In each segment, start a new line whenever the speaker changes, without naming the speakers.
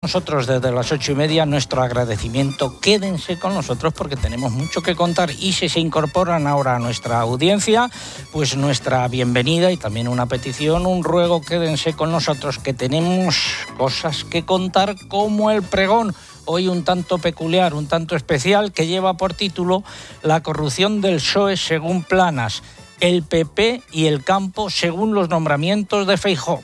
Nosotros desde las 8:30 nuestro agradecimiento. Quédense con nosotros porque tenemos mucho que contar y si se incorporan ahora a nuestra audiencia, pues nuestra bienvenida y también una petición, un ruego, quédense con nosotros que tenemos cosas que contar como el pregón. Hoy un tanto peculiar, un tanto especial, que lleva por título La corrupción del PSOE según Planas, el PP y el campo según los nombramientos de Feijóo.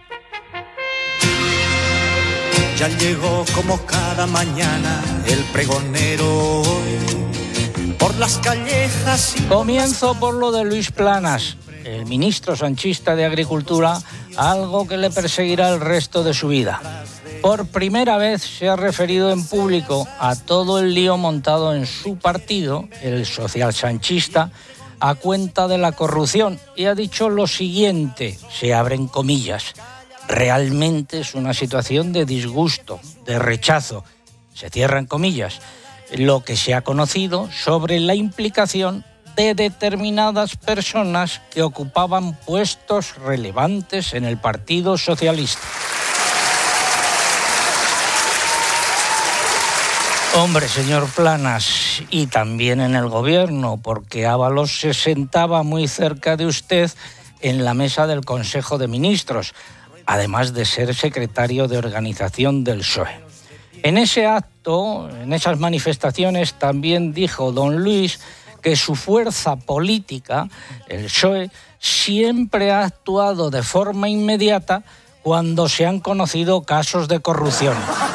Ya llegó como cada mañana el pregonero por las callejas.
Comienzo por lo de Luis Planas, el ministro sanchista de Agricultura, algo que le perseguirá el resto de su vida. Por primera vez se ha referido en público a todo el lío montado en su partido, el socialsanchista, a cuenta de la corrupción y ha dicho lo siguiente, se abren comillas: realmente es una situación de disgusto, de rechazo, se cierran comillas, lo que se ha conocido sobre la implicación de determinadas personas que ocupaban puestos relevantes en el Partido Socialista. Hombre, señor Planas, y también en el gobierno, porque Ábalos se sentaba muy cerca de usted en la mesa del Consejo de Ministros, además de ser secretario de organización del PSOE. En ese acto, en esas manifestaciones, también dijo don Luis que su fuerza política, el PSOE, siempre ha actuado de forma inmediata cuando se han conocido casos de corrupción.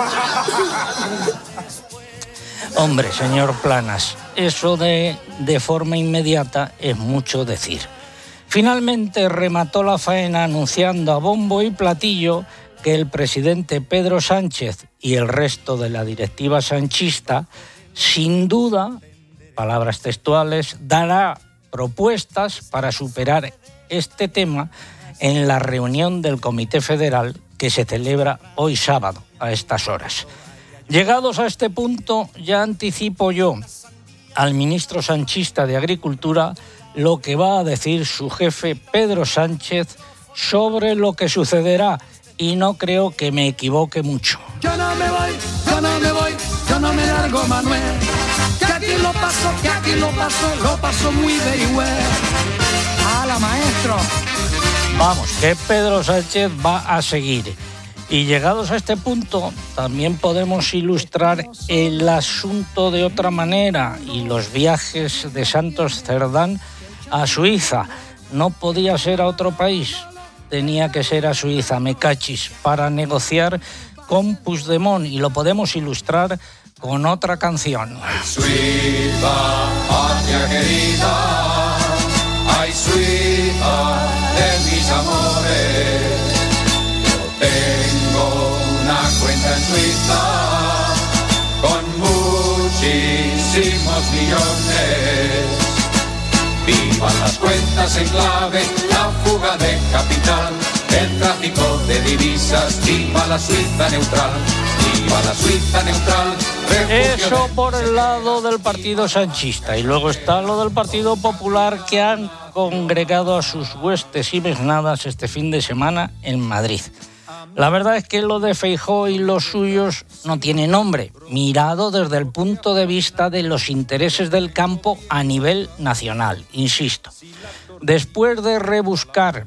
Hombre, señor Planas, eso de forma inmediata es mucho decir. Finalmente remató la faena anunciando a bombo y platillo que el presidente Pedro Sánchez y el resto de la directiva sanchista, sin duda, palabras textuales, dará propuestas para superar este tema en la reunión del Comité Federal que se celebra hoy sábado a estas horas. Llegados a este punto, ya anticipo yo al ministro sanchista de Agricultura lo que va a decir su jefe Pedro Sánchez sobre lo que sucederá y no creo que me equivoque mucho.
Yo no me voy, yo no me voy, yo no me largo, Manuel, que aquí lo paso muy very well. ¡Hala, maestro!
Vamos, que Pedro Sánchez va a seguir. Y llegados a este punto, también podemos ilustrar el asunto de otra manera y los viajes de Santos Cerdán a Suiza. No podía ser a otro país, tenía que ser a Suiza, me cachis, para negociar con Puigdemont y lo podemos ilustrar con otra canción.
Ay, Suiza, patria querida, ay, Suiza de mis amores. Tengo una cuenta en Suiza con muchísimos millones. Vivan las cuentas en clave, la fuga de capital, el tráfico de divisas. Viva la Suiza neutral, viva la Suiza neutral.
Eso por el lado del partido sanchista. Y luego está lo del Partido Popular, que han congregado a sus huestes y mesnadas este fin de semana en Madrid. La verdad es que lo de Feijóo y los suyos no tiene nombre, mirado desde el punto de vista de los intereses del campo a nivel nacional, insisto. Después de rebuscar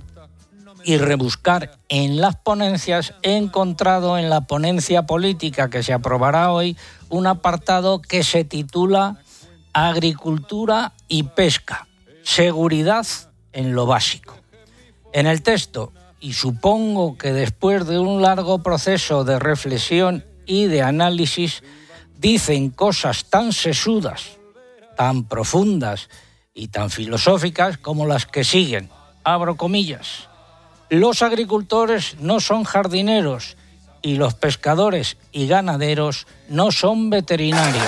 en las ponencias, he encontrado en la ponencia política que se aprobará hoy un apartado que se titula Agricultura y Pesca, seguridad en lo básico. En el texto, y supongo que después de un largo proceso de reflexión y de análisis, dicen cosas tan sesudas, tan profundas y tan filosóficas como las que siguen. Abro comillas. Los agricultores no son jardineros y los pescadores y ganaderos no son veterinarios.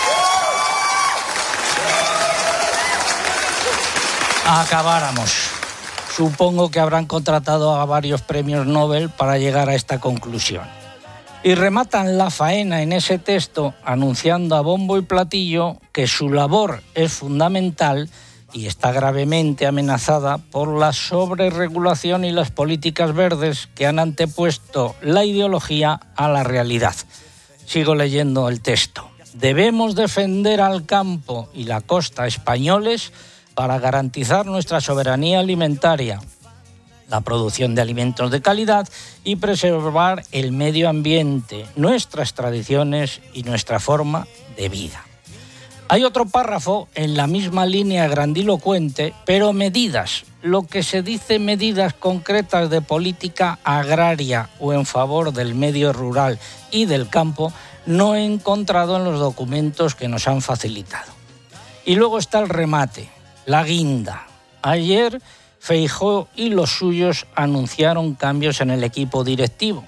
Acabáramos. Supongo que habrán contratado a varios premios Nobel para llegar a esta conclusión. Y rematan la faena en ese texto anunciando a bombo y platillo que su labor es fundamental y está gravemente amenazada por la sobreregulación y las políticas verdes que han antepuesto la ideología a la realidad. Sigo leyendo el texto. Debemos defender al campo y la costa españoles para garantizar nuestra soberanía alimentaria, la producción de alimentos de calidad y preservar el medio ambiente, nuestras tradiciones y nuestra forma de vida. Hay otro párrafo en la misma línea grandilocuente, pero medidas, lo que se dice medidas concretas de política agraria o en favor del medio rural y del campo, no he encontrado en los documentos que nos han facilitado. Y luego está el remate, la guinda. Ayer Feijóo y los suyos anunciaron cambios en el equipo directivo.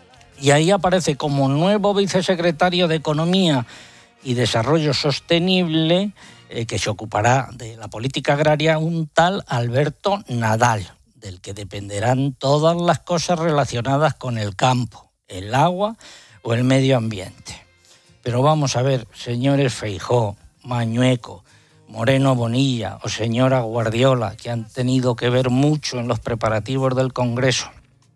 Y ahí aparece como nuevo vicesecretario de Economía y Desarrollo Sostenible, que se ocupará de la política agraria, un tal Alberto Nadal, del que dependerán todas las cosas relacionadas con el campo, el agua o el medio ambiente. Pero vamos a ver, señores Feijóo, Mañueco, Moreno Bonilla o señora Guardiola, que han tenido que ver mucho en los preparativos del Congreso.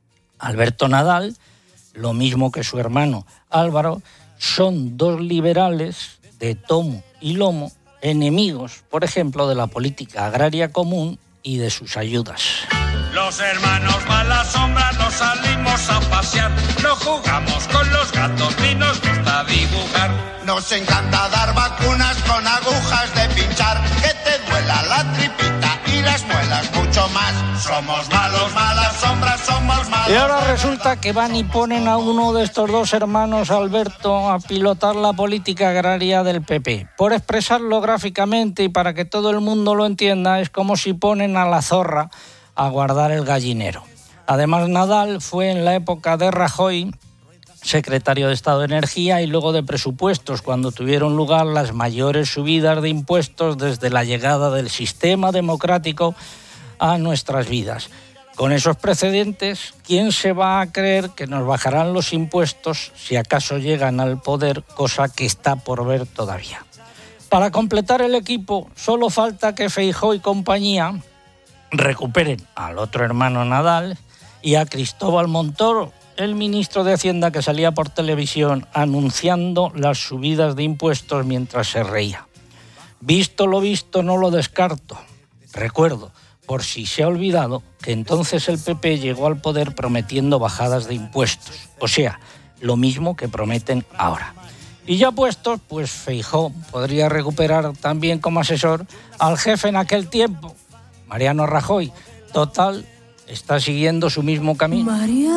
Alberto Nadal, lo mismo que su hermano Álvaro, son dos liberales de tomo y lomo, enemigos, por ejemplo, de la política agraria común y de sus ayudas.
Los hermanos Malasombra nos salimos a pasear, no jugamos con los gatos ni nos gusta dibujar.
Nos encanta dar vacunas con agujas de pinchar, que te duela la tripita y las muelas mucho más. Somos malos, Malasombra, somos malos.
Y ahora resulta que van y ponen a uno de estos dos hermanos, Alberto, a pilotar la política agraria del PP. Por expresarlo gráficamente y para que todo el mundo lo entienda, es como si ponen a la zorra a guardar el gallinero. Además, Nadal fue en la época de Rajoy secretario de Estado de Energía y luego de Presupuestos, cuando tuvieron lugar las mayores subidas de impuestos desde la llegada del sistema democrático a nuestras vidas. Con esos precedentes, ¿quién se va a creer que nos bajarán los impuestos si acaso llegan al poder, cosa que está por ver todavía? Para completar el equipo, solo falta que Feijóo y compañía recuperen al otro hermano Nadal y a Cristóbal Montoro, el ministro de Hacienda que salía por televisión anunciando las subidas de impuestos mientras se reía. Visto lo visto, no lo descarto. Recuerdo, por si se ha olvidado, que entonces el PP llegó al poder prometiendo bajadas de impuestos. O sea, lo mismo que prometen ahora. Y ya puestos, pues Feijóo podría recuperar también como asesor al jefe en aquel tiempo, Mariano Rajoy. Total, está siguiendo su mismo camino.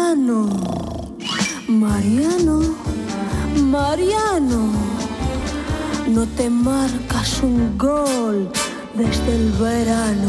Mariano, no te marcas un gol desde el verano.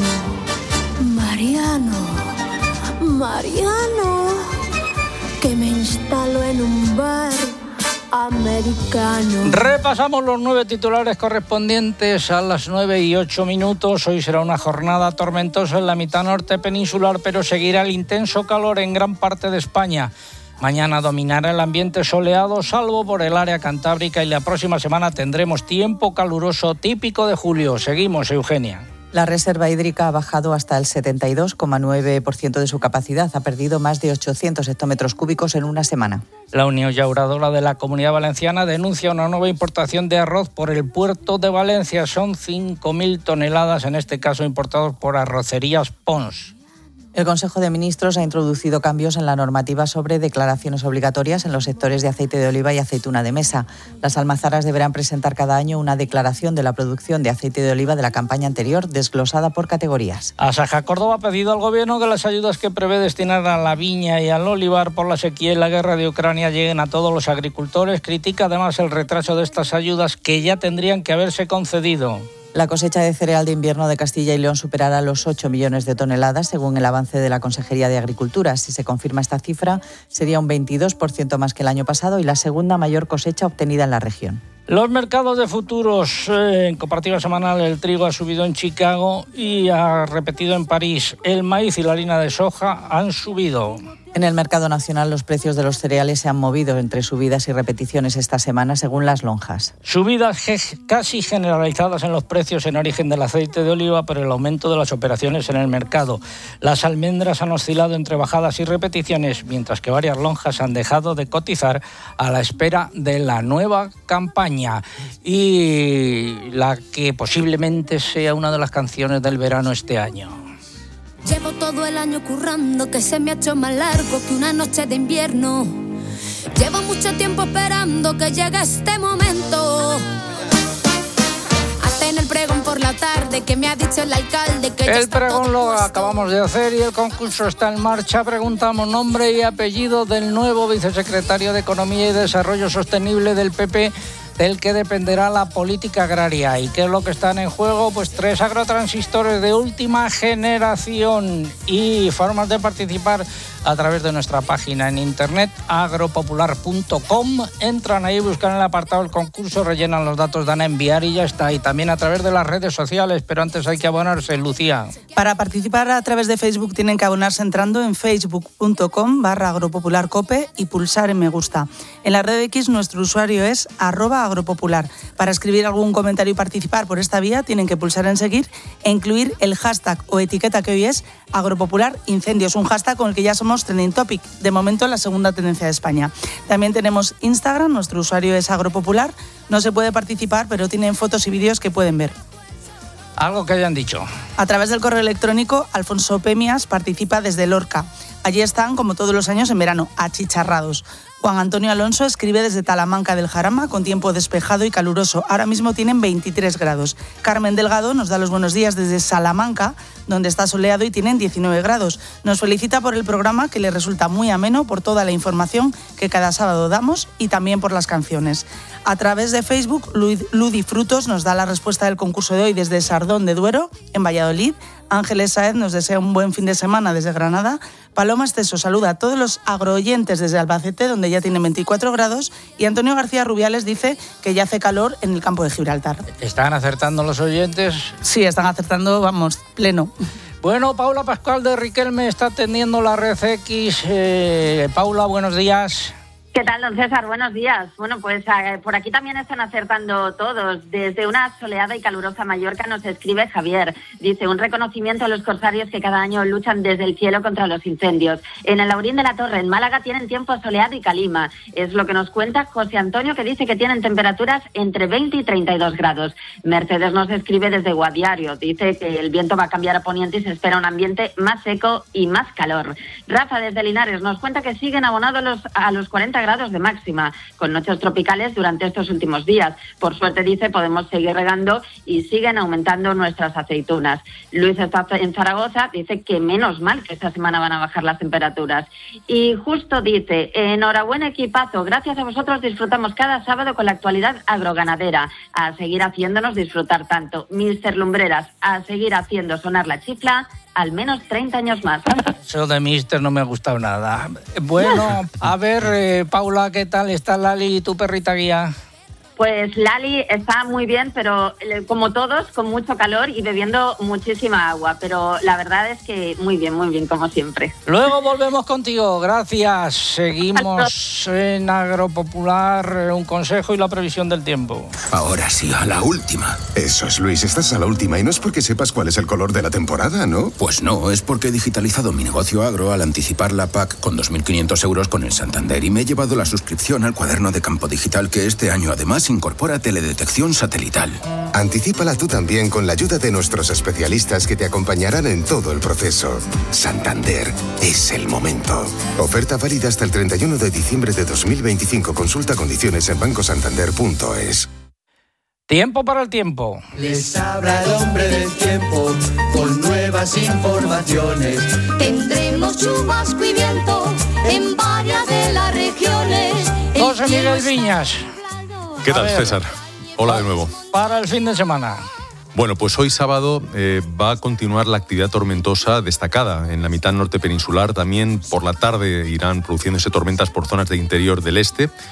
Mariano, que me instalo en un bar americano.
Repasamos los 9 titulares correspondientes a las 9:08. Hoy será una jornada tormentosa en la mitad norte peninsular, pero seguirá el intenso calor en gran parte de España. Mañana dominará el ambiente soleado, salvo por el área cantábrica, y la próxima semana tendremos tiempo caluroso típico de julio. Seguimos, Eugenia.
La reserva hídrica ha bajado hasta el 72,9% de su capacidad. Ha perdido más de 800 hectómetros cúbicos en una semana.
La Unión Llauradora de la Comunidad Valenciana denuncia una nueva importación de arroz por el puerto de Valencia. Son 5.000 toneladas, en este caso importados por Arrocerías Pons.
El Consejo de Ministros ha introducido cambios en la normativa sobre declaraciones obligatorias en los sectores de aceite de oliva y aceituna de mesa. Las almazaras deberán presentar cada año una declaración de la producción de aceite de oliva de la campaña anterior, desglosada por categorías.
Asaja Córdoba ha pedido al Gobierno que las ayudas que prevé destinar a la viña y al olivar por la sequía y la guerra de Ucrania lleguen a todos los agricultores. Critica además el retraso de estas ayudas que ya tendrían que haberse concedido.
La cosecha de cereal de invierno de Castilla y León superará los 8 millones de toneladas, según el avance de la Consejería de Agricultura. Si se confirma esta cifra, sería un 22% más que el año pasado y la segunda mayor cosecha obtenida en la región.
Los mercados de futuros, en comparativa semanal, el trigo ha subido en Chicago y ha repetido en París. El maíz y la harina de soja han subido.
En el mercado nacional los precios de los cereales se han movido entre subidas y repeticiones esta semana según las lonjas.
Subidas casi generalizadas en los precios en origen del aceite de oliva por el aumento de las operaciones en el mercado. Las almendras han oscilado entre bajadas y repeticiones, mientras que varias lonjas han dejado de cotizar a la espera de la nueva campaña y la que posiblemente sea una de las canciones del verano este año.
Llevo todo el año currando, que se me ha hecho más largo que una noche de invierno. Llevo mucho tiempo esperando que llegue este momento. Hasta en el pregón por la tarde que me ha dicho el alcalde que
el pregón lo acabamos de hacer y el concurso está en marcha. Preguntamos nombre y apellido del nuevo vicesecretario de Economía y Desarrollo Sostenible del PP, del que dependerá la política agraria. ¿Y qué es lo que están en juego? Pues 3 agrotransistores de última generación y formas de participar a través de nuestra página en internet agropopular.com. Entran ahí, buscan el apartado del concurso, rellenan los datos, dan a enviar y ya está. Y también a través de las redes sociales, pero antes hay que abonarse, Lucía.
Para participar a través de Facebook tienen que abonarse entrando en facebook.com/agropopularcope y pulsar en me gusta. En la red X nuestro usuario es @agropopular. Para escribir algún comentario y participar por esta vía tienen que pulsar en seguir e incluir el hashtag o etiqueta que hoy es agropopularincendios, un hashtag con el que ya somos trending topic, de momento la segunda tendencia de España. También tenemos Instagram, nuestro usuario es agropopular. No se puede participar, pero tienen fotos y vídeos que pueden ver.
Algo que hayan dicho.
A través del correo electrónico, Alfonso Pemias participa desde Lorca. Allí están, como todos los años en verano, achicharrados. Juan Antonio Alonso escribe desde Talamanca del Jarama con tiempo despejado y caluroso. Ahora mismo tienen 23 grados. Carmen Delgado nos da los buenos días desde Salamanca, donde está soleado y tienen 19 grados. Nos felicita por el programa, que le resulta muy ameno, por toda la información que cada sábado damos y también por las canciones. A través de Facebook, Ludi Frutos nos da la respuesta del concurso de hoy desde Sardón de Duero, en Valladolid. Ángeles Saez nos desea un buen fin de semana desde Granada. Paloma Esteso saluda a todos los agrooyentes desde Albacete, donde ya tienen 24 grados. Y Antonio García Rubiales dice que ya hace calor en el campo de Gibraltar.
¿Están acertando los oyentes?
Sí, están acertando, vamos, pleno.
Bueno, Paula Pascual de Riquelme está atendiendo la red X. Paula, buenos días.
¿Qué tal, don César? Buenos días. Bueno, pues por aquí también están acertando todos. Desde una soleada y calurosa Mallorca nos escribe Javier. Dice, un reconocimiento a los corsarios que cada año luchan desde el cielo contra los incendios. En el Laurín de la Torre, en Málaga, tienen tiempo soleado y calima. Es lo que nos cuenta José Antonio, que dice que tienen temperaturas entre 20 y 32 grados. Mercedes nos escribe desde Guadiario. Dice que el viento va a cambiar a poniente y se espera un ambiente más seco y más calor. Rafa desde Linares nos cuenta que siguen abonados a los 40 grados de máxima, con noches tropicales durante estos últimos días. Por suerte, dice, podemos seguir regando y siguen aumentando nuestras aceitunas. Luis está en Zaragoza, dice que menos mal que esta semana van a bajar las temperaturas. Y justo dice, enhorabuena equipazo, gracias a vosotros disfrutamos cada sábado con la actualidad agroganadera. A seguir haciéndonos disfrutar tanto. Mister Lumbreras, a seguir haciendo sonar la chifla al menos 30 años más.
Eso de Mister no me ha gustado nada. Bueno, a ver, Paula, ¿qué tal está Lali y tu perrita guía?
Pues Lali está muy bien, pero como todos, con mucho calor y bebiendo muchísima agua. Pero la verdad es que muy bien, como siempre.
Luego volvemos contigo, gracias. Seguimos en Agropopular, un consejo y la previsión del tiempo.
Ahora sí, a la última.
Eso es, Luis, estás a la última y no es porque sepas cuál es el color de la temporada, ¿no?
Pues no, es porque he digitalizado mi negocio agro al anticipar la PAC con 2.500 euros con el Santander y me he llevado la suscripción al cuaderno de campo digital que este año además incorpora teledetección satelital.
Anticípala tú también con la ayuda de nuestros especialistas que te acompañarán en todo el proceso. Santander, es el momento. Oferta válida hasta el 31 de diciembre de 2025. Consulta condiciones en bancosantander.es.
Tiempo para el tiempo.
Les habla el hombre del tiempo con nuevas informaciones.
Tendremos chubasco y viento en varias de las regiones.
José Miguel Viñas.
¿Qué tal, César? Hola de nuevo.
Para el fin de semana.
Bueno, pues hoy sábado va a continuar la actividad tormentosa destacada en la mitad norte peninsular. También por la tarde irán produciéndose tormentas por zonas del interior del este.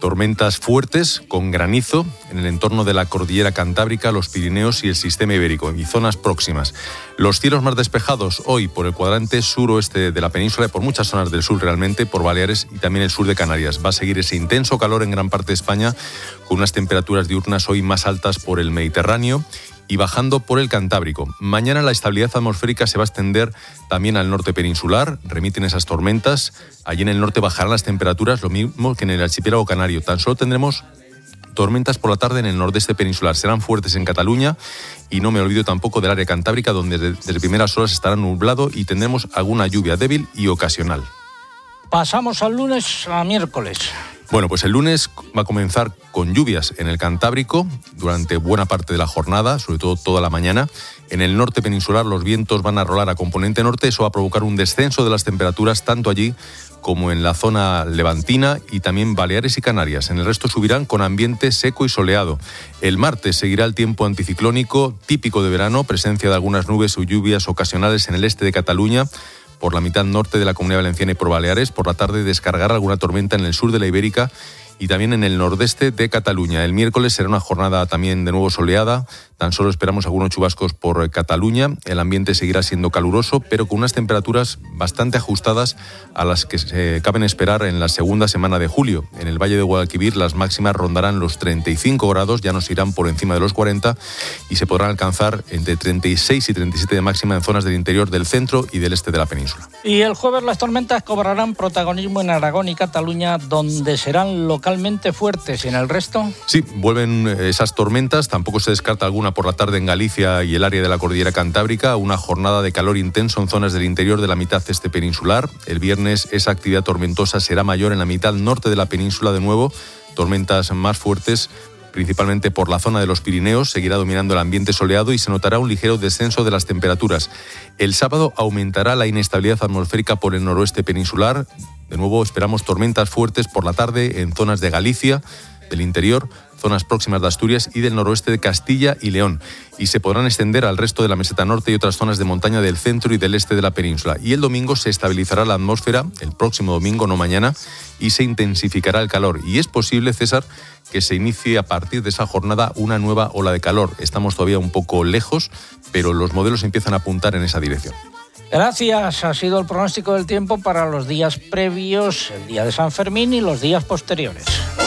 Tormentas fuertes con granizo en el entorno de la cordillera Cantábrica, los Pirineos y el sistema ibérico y zonas próximas. Los cielos más despejados hoy por el cuadrante suroeste de la península y por muchas zonas del sur realmente, por Baleares y también el sur de Canarias. Va a seguir ese intenso calor en gran parte de España con unas temperaturas diurnas hoy más altas por el Mediterráneo y bajando por el Cantábrico. Mañana la estabilidad atmosférica se va a extender también al norte peninsular, remiten esas tormentas. Allí en el norte bajarán las temperaturas, lo mismo que en el archipiélago canario. Tan solo tendremos tormentas por la tarde en el nordeste peninsular. Serán fuertes en Cataluña y no me olvido tampoco del área cantábrica, donde desde primeras horas estará nublado y tendremos alguna lluvia débil y ocasional.
Pasamos al lunes a miércoles.
Bueno, pues el lunes va a comenzar con lluvias en el Cantábrico durante buena parte de la jornada, sobre todo toda la mañana. En el norte peninsular los vientos van a rolar a componente norte, eso va a provocar un descenso de las temperaturas tanto allí como en la zona levantina y también Baleares y Canarias. En el resto subirán con ambiente seco y soleado. El martes seguirá el tiempo anticiclónico típico de verano, presencia de algunas nubes o lluvias ocasionales en el este de Cataluña, por la mitad norte de la Comunidad Valenciana y por Baleares. Por la tarde descargará alguna tormenta en el sur de la Ibérica y también en el nordeste de Cataluña. El miércoles será una jornada también de nuevo soleada. Tan solo esperamos algunos chubascos por Cataluña. El ambiente seguirá siendo caluroso, pero con unas temperaturas bastante ajustadas a las que se caben esperar en la segunda semana de julio. En el Valle de Guadalquivir las máximas rondarán los 35 grados, ya nos irán por encima de los 40 y se podrán alcanzar entre 36 y 37 de máxima en zonas del interior del centro y del este de la península.
Y el jueves las tormentas cobrarán protagonismo en Aragón y Cataluña, donde serán localmente fuertes. ¿Y en el resto?
Sí, vuelven esas tormentas. Tampoco se descarta alguna por la tarde en Galicia y el área de la cordillera Cantábrica. Una jornada de calor intenso en zonas del interior de la mitad este peninsular. El viernes esa actividad tormentosa será mayor en la mitad norte de la península de nuevo. Tormentas más fuertes principalmente por la zona de los Pirineos. Seguirá dominando el ambiente soleado y se notará un ligero descenso de las temperaturas. El sábado aumentará la inestabilidad atmosférica por el noroeste peninsular. De nuevo esperamos tormentas fuertes por la tarde en zonas de Galicia, del interior, zonas próximas de Asturias y del noroeste de Castilla y León. Y se podrán extender al resto de la meseta norte y otras zonas de montaña del centro y del este de la península. Y el domingo se estabilizará la atmósfera, el próximo domingo, no mañana, y se intensificará el calor. Y es posible, César, que se inicie a partir de esa jornada una nueva ola de calor. Estamos todavía un poco lejos, pero los modelos empiezan a apuntar en esa dirección.
Gracias. Ha sido el pronóstico del tiempo para los días previos, el día de San Fermín y los días posteriores.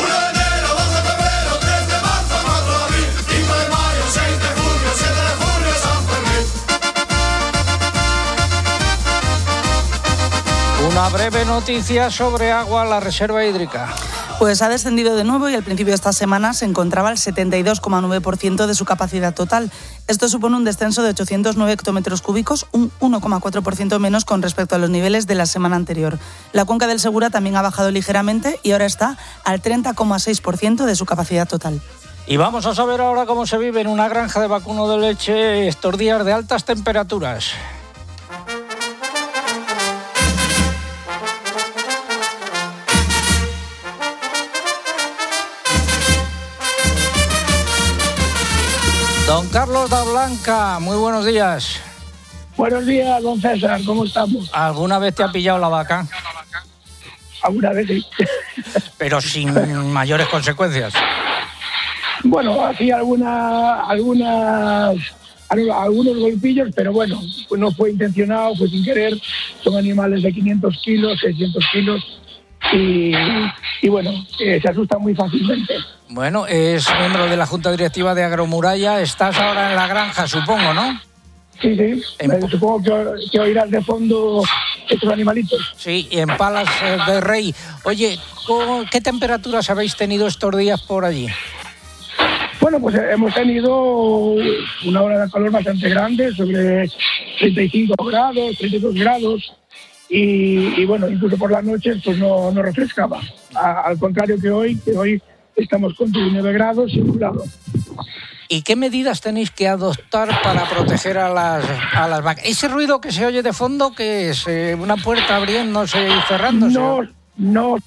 Una breve noticia sobre agua, la reserva hídrica.
Pues ha descendido de nuevo y al principio de esta semana se encontraba al 72,9% de su capacidad total. Esto supone un descenso de 809 hectómetros cúbicos, un 1,4% menos con respecto a los niveles de la semana anterior. La cuenca del Segura también ha bajado ligeramente y ahora está al 30,6% de su capacidad total.
Y vamos a saber ahora cómo se vive en una granja de vacuno de leche estos días de altas temperaturas. Don Carlos da Blanca, muy buenos días.
Buenos días, don César, ¿cómo estamos?
¿Alguna vez te ha pillado la vaca?
Alguna vez sí.
Pero sin mayores consecuencias.
Bueno, así algunos golpillos, pero bueno, pues no fue intencionado, fue sin querer. Son animales de 500 kilos, 600 kilos y bueno, se asustan muy fácilmente.
Bueno, es miembro de la Junta Directiva de Agromuralla. Estás ahora en la granja, supongo, ¿no?
Sí. Supongo que oirás de fondo estos animalitos.
Sí, en Palas de Rey. Oye, ¿qué temperaturas habéis tenido estos días por allí?
Bueno, pues hemos tenido una hora de calor bastante grande, sobre 35 grados, 32 grados. Y bueno, incluso por las noches pues no refrescaba. Al contrario que hoy estamos con 19 grados y nublado.
¿Y qué medidas tenéis que adoptar para proteger a las vacas? ¿Ese ruido que se oye de fondo, que es una puerta abriéndose y cerrándose?
No,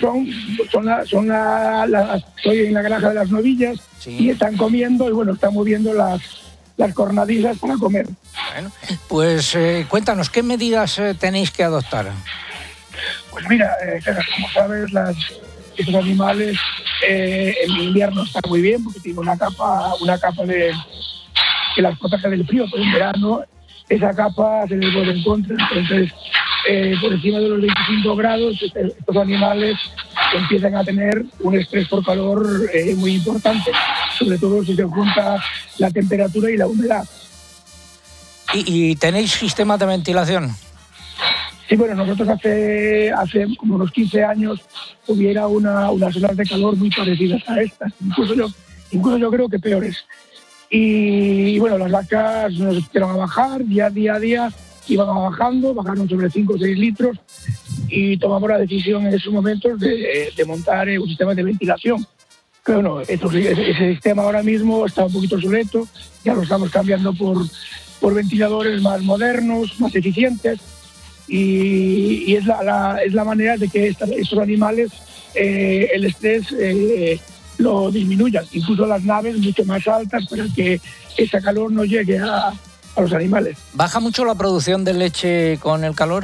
estoy en la granja de las novillas, sí. Y están comiendo y bueno, están moviendo las cornadillas para comer.
Bueno, pues cuéntanos, ¿qué medidas tenéis que adoptar?
Pues mira, como sabes, estos animales en invierno están muy bien porque tienen una capa que las protege del frío, pero en verano esa capa se les vuelve en contra. Entonces, por encima de los 25 grados, estos animales empiezan a tener un estrés por calor muy importante, sobre todo si se junta la temperatura y la humedad.
¿Y tenéis sistemas de ventilación?
Sí, bueno, nosotros hace como unos 15 años hubiera unas olas de calor muy parecidas a estas, incluso yo creo que peores. Y bueno, las vacas nos empezaron a bajar, día a día iban bajaron sobre 5 o 6 litros y tomamos la decisión en esos momentos de montar un sistema de ventilación. Pero no, ese sistema ahora mismo está un poquito obsoleto, ya lo estamos cambiando por ventiladores más modernos, más eficientes. Y es la manera de que estos animales el estrés lo disminuyan, incluso las naves mucho más altas para que ese calor no llegue a los animales.
¿Baja mucho la producción de leche con el calor?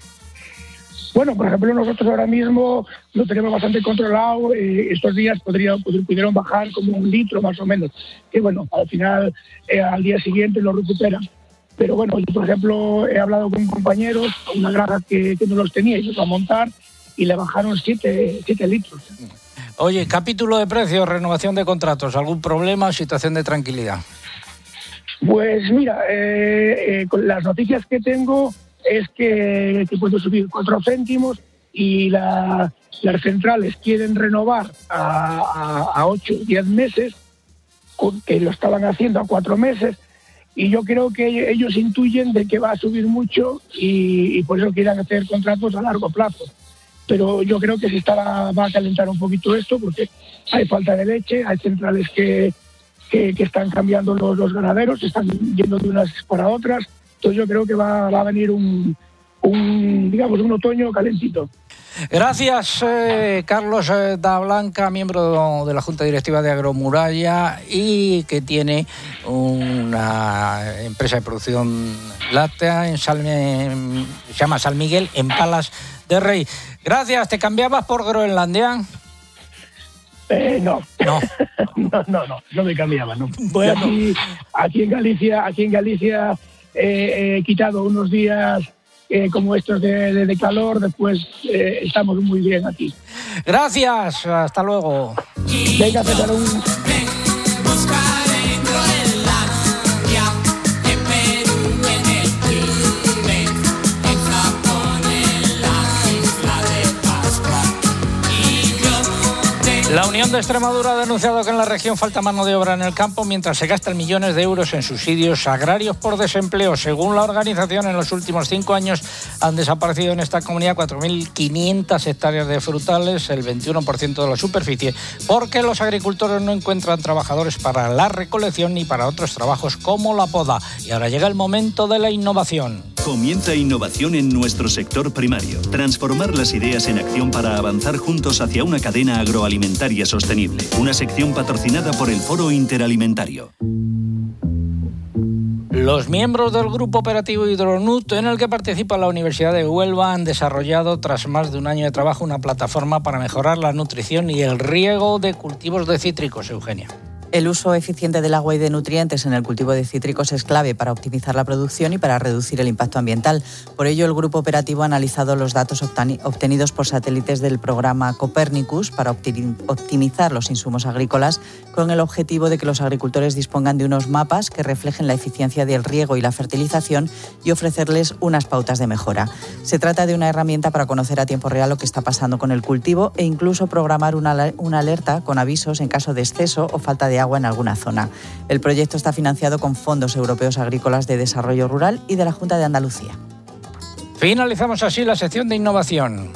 Bueno, por ejemplo, nosotros ahora mismo lo tenemos bastante controlado. Estos días pudieron bajar como 1 litro más o menos, que bueno, al final al día siguiente lo recuperan. Pero bueno, yo por ejemplo he hablado con compañeros, una granja que no los tenía y los va a montar y le bajaron 7 litros.
Oye, capítulo de precios, renovación de contratos, ¿algún problema o situación de tranquilidad?
Pues mira, con las noticias que tengo es que puedo subir 4 céntimos y las centrales quieren renovar a 8 o 10 meses, que lo estaban haciendo a 4 meses. Y yo creo que ellos intuyen de que va a subir mucho y por eso quieren hacer contratos a largo plazo. Pero yo creo que va a calentar un poquito esto porque hay falta de leche, hay centrales que están cambiando los ganaderos, están yendo de unas para otras. Entonces yo creo que va a venir un otoño calentito.
Gracias, Carlos da Blanca, miembro de la Junta Directiva de Agromuralla y que tiene una empresa de producción láctea se llama San Miguel, en Palas de Rey. Gracias. ¿Te cambiabas por Groenlandia?
No. No me cambiaba, no.
Bueno.
Aquí en Galicia he quitado unos días como estos de calor, después estamos muy bien aquí.
Gracias, hasta luego.
Venga, Petarón.
La Unión de Extremadura ha denunciado que en la región falta mano de obra en el campo mientras se gastan millones de euros en subsidios agrarios por desempleo. Según la organización, en los últimos 5 años han desaparecido en esta comunidad 4.500 hectáreas de frutales, el 21% de la superficie, porque los agricultores no encuentran trabajadores para la recolección ni para otros trabajos como la poda. Y ahora llega el momento de la innovación.
Comienza innovación en nuestro sector primario. Transformar las ideas en acción para avanzar juntos hacia una cadena agroalimentaria sostenible. Una sección patrocinada por el Foro Interalimentario.
Los miembros del Grupo Operativo Hidronut, en el que participa la Universidad de Huelva, han desarrollado, tras más de un año de trabajo, una plataforma para mejorar la nutrición y el riego de cultivos de cítricos. Eugenia.
El uso eficiente del agua y de nutrientes en el cultivo de cítricos es clave para optimizar la producción y para reducir el impacto ambiental. Por ello, el grupo operativo ha analizado los datos obtenidos por satélites del programa Copernicus para optimizar los insumos agrícolas, con el objetivo de que los agricultores dispongan de unos mapas que reflejen la eficiencia del riego y la fertilización y ofrecerles unas pautas de mejora. Se trata de una herramienta para conocer a tiempo real lo que está pasando con el cultivo e incluso programar una alerta con avisos en caso de exceso o falta de agua en alguna zona. El proyecto está financiado con fondos europeos agrícolas de desarrollo rural y de la Junta de Andalucía.
Finalizamos así la sección de innovación.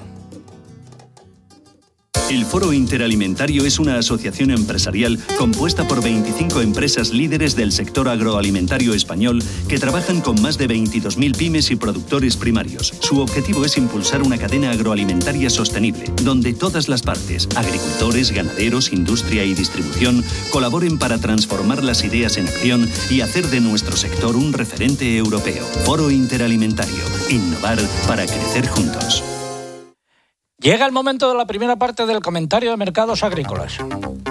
El Foro Interalimentario es una asociación empresarial compuesta por 25 empresas líderes del sector agroalimentario español que trabajan con más de 22.000 pymes y productores primarios. Su objetivo es impulsar una cadena agroalimentaria sostenible, donde todas las partes, agricultores, ganaderos, industria y distribución, colaboren para transformar las ideas en acción y hacer de nuestro sector un referente europeo. Foro Interalimentario. Innovar para crecer juntos.
Llega el momento de la primera parte del comentario de mercados agrícolas.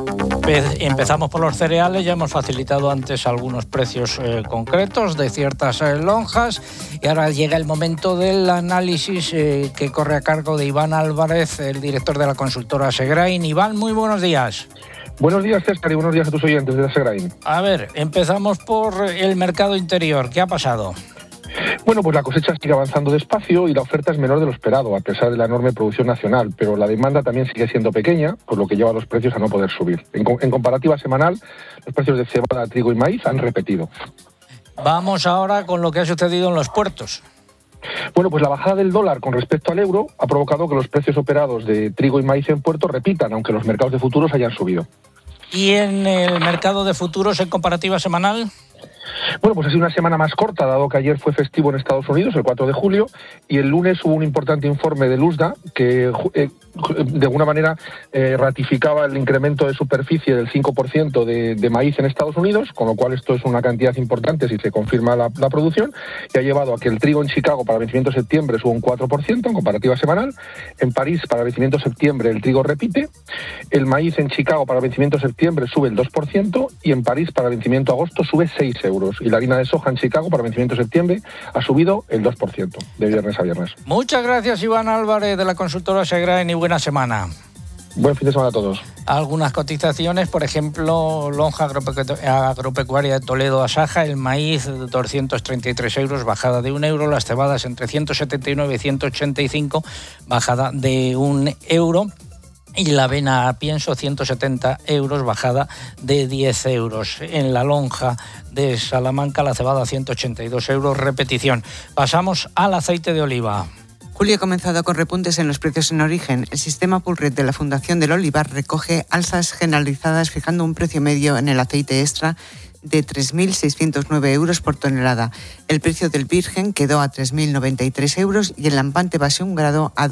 Empezamos por los cereales, ya hemos facilitado antes algunos precios concretos de ciertas lonjas y ahora llega el momento del análisis que corre a cargo de Iván Álvarez, el director de la consultora Segrain. Iván, muy buenos días.
Buenos días, César, y buenos días a tus oyentes de Segrain.
A ver, empezamos por el mercado interior. ¿Qué ha pasado?
Bueno, pues la cosecha sigue avanzando despacio y la oferta es menor de lo esperado, a pesar de la enorme producción nacional, pero la demanda también sigue siendo pequeña, por lo que lleva a los precios a no poder subir. En comparativa semanal, los precios de cebada, trigo y maíz han repetido.
Vamos ahora con lo que ha sucedido en los puertos.
Bueno, pues la bajada del dólar con respecto al euro ha provocado que los precios operados de trigo y maíz en puerto repitan, aunque los mercados de futuros hayan subido.
¿Y en el mercado de futuros en comparativa semanal?
Bueno, pues ha sido una semana más corta, dado que ayer fue festivo en Estados Unidos, el 4 de julio, y el lunes hubo un importante informe del USDA que de alguna manera ratificaba el incremento de superficie del 5% de maíz en Estados Unidos, con lo cual esto es una cantidad importante si se confirma la producción, y ha llevado a que el trigo en Chicago para vencimiento de septiembre suba un 4% en comparativa semanal. En París para vencimiento de septiembre el trigo repite, el maíz en Chicago para vencimiento de septiembre sube el 2% y en París para vencimiento de agosto sube 6 euros. Y la harina de soja en Chicago para vencimiento de septiembre ha subido el 2% de viernes a viernes.
Muchas gracias, Iván Álvarez, de la consultora Segrain, y buena semana.
Buen fin de semana a todos.
Algunas cotizaciones, por ejemplo, lonja agropecuaria de Toledo a Saja, el maíz 233 euros, bajada de 1 euro, las cebadas entre 179 y 185, bajada de 1 euro. Y la avena a pienso, 170 euros, bajada de 10 euros. En la lonja de Salamanca, la cebada 182 euros, repetición. Pasamos al aceite de oliva.
Julio ha comenzado con repuntes en los precios en origen. El sistema Pulred de la Fundación del Olivar recoge alzas generalizadas, fijando un precio medio en el aceite extra de 3.609 euros por tonelada. El precio del virgen quedó a 3.093 euros y el lampante base 1 grado a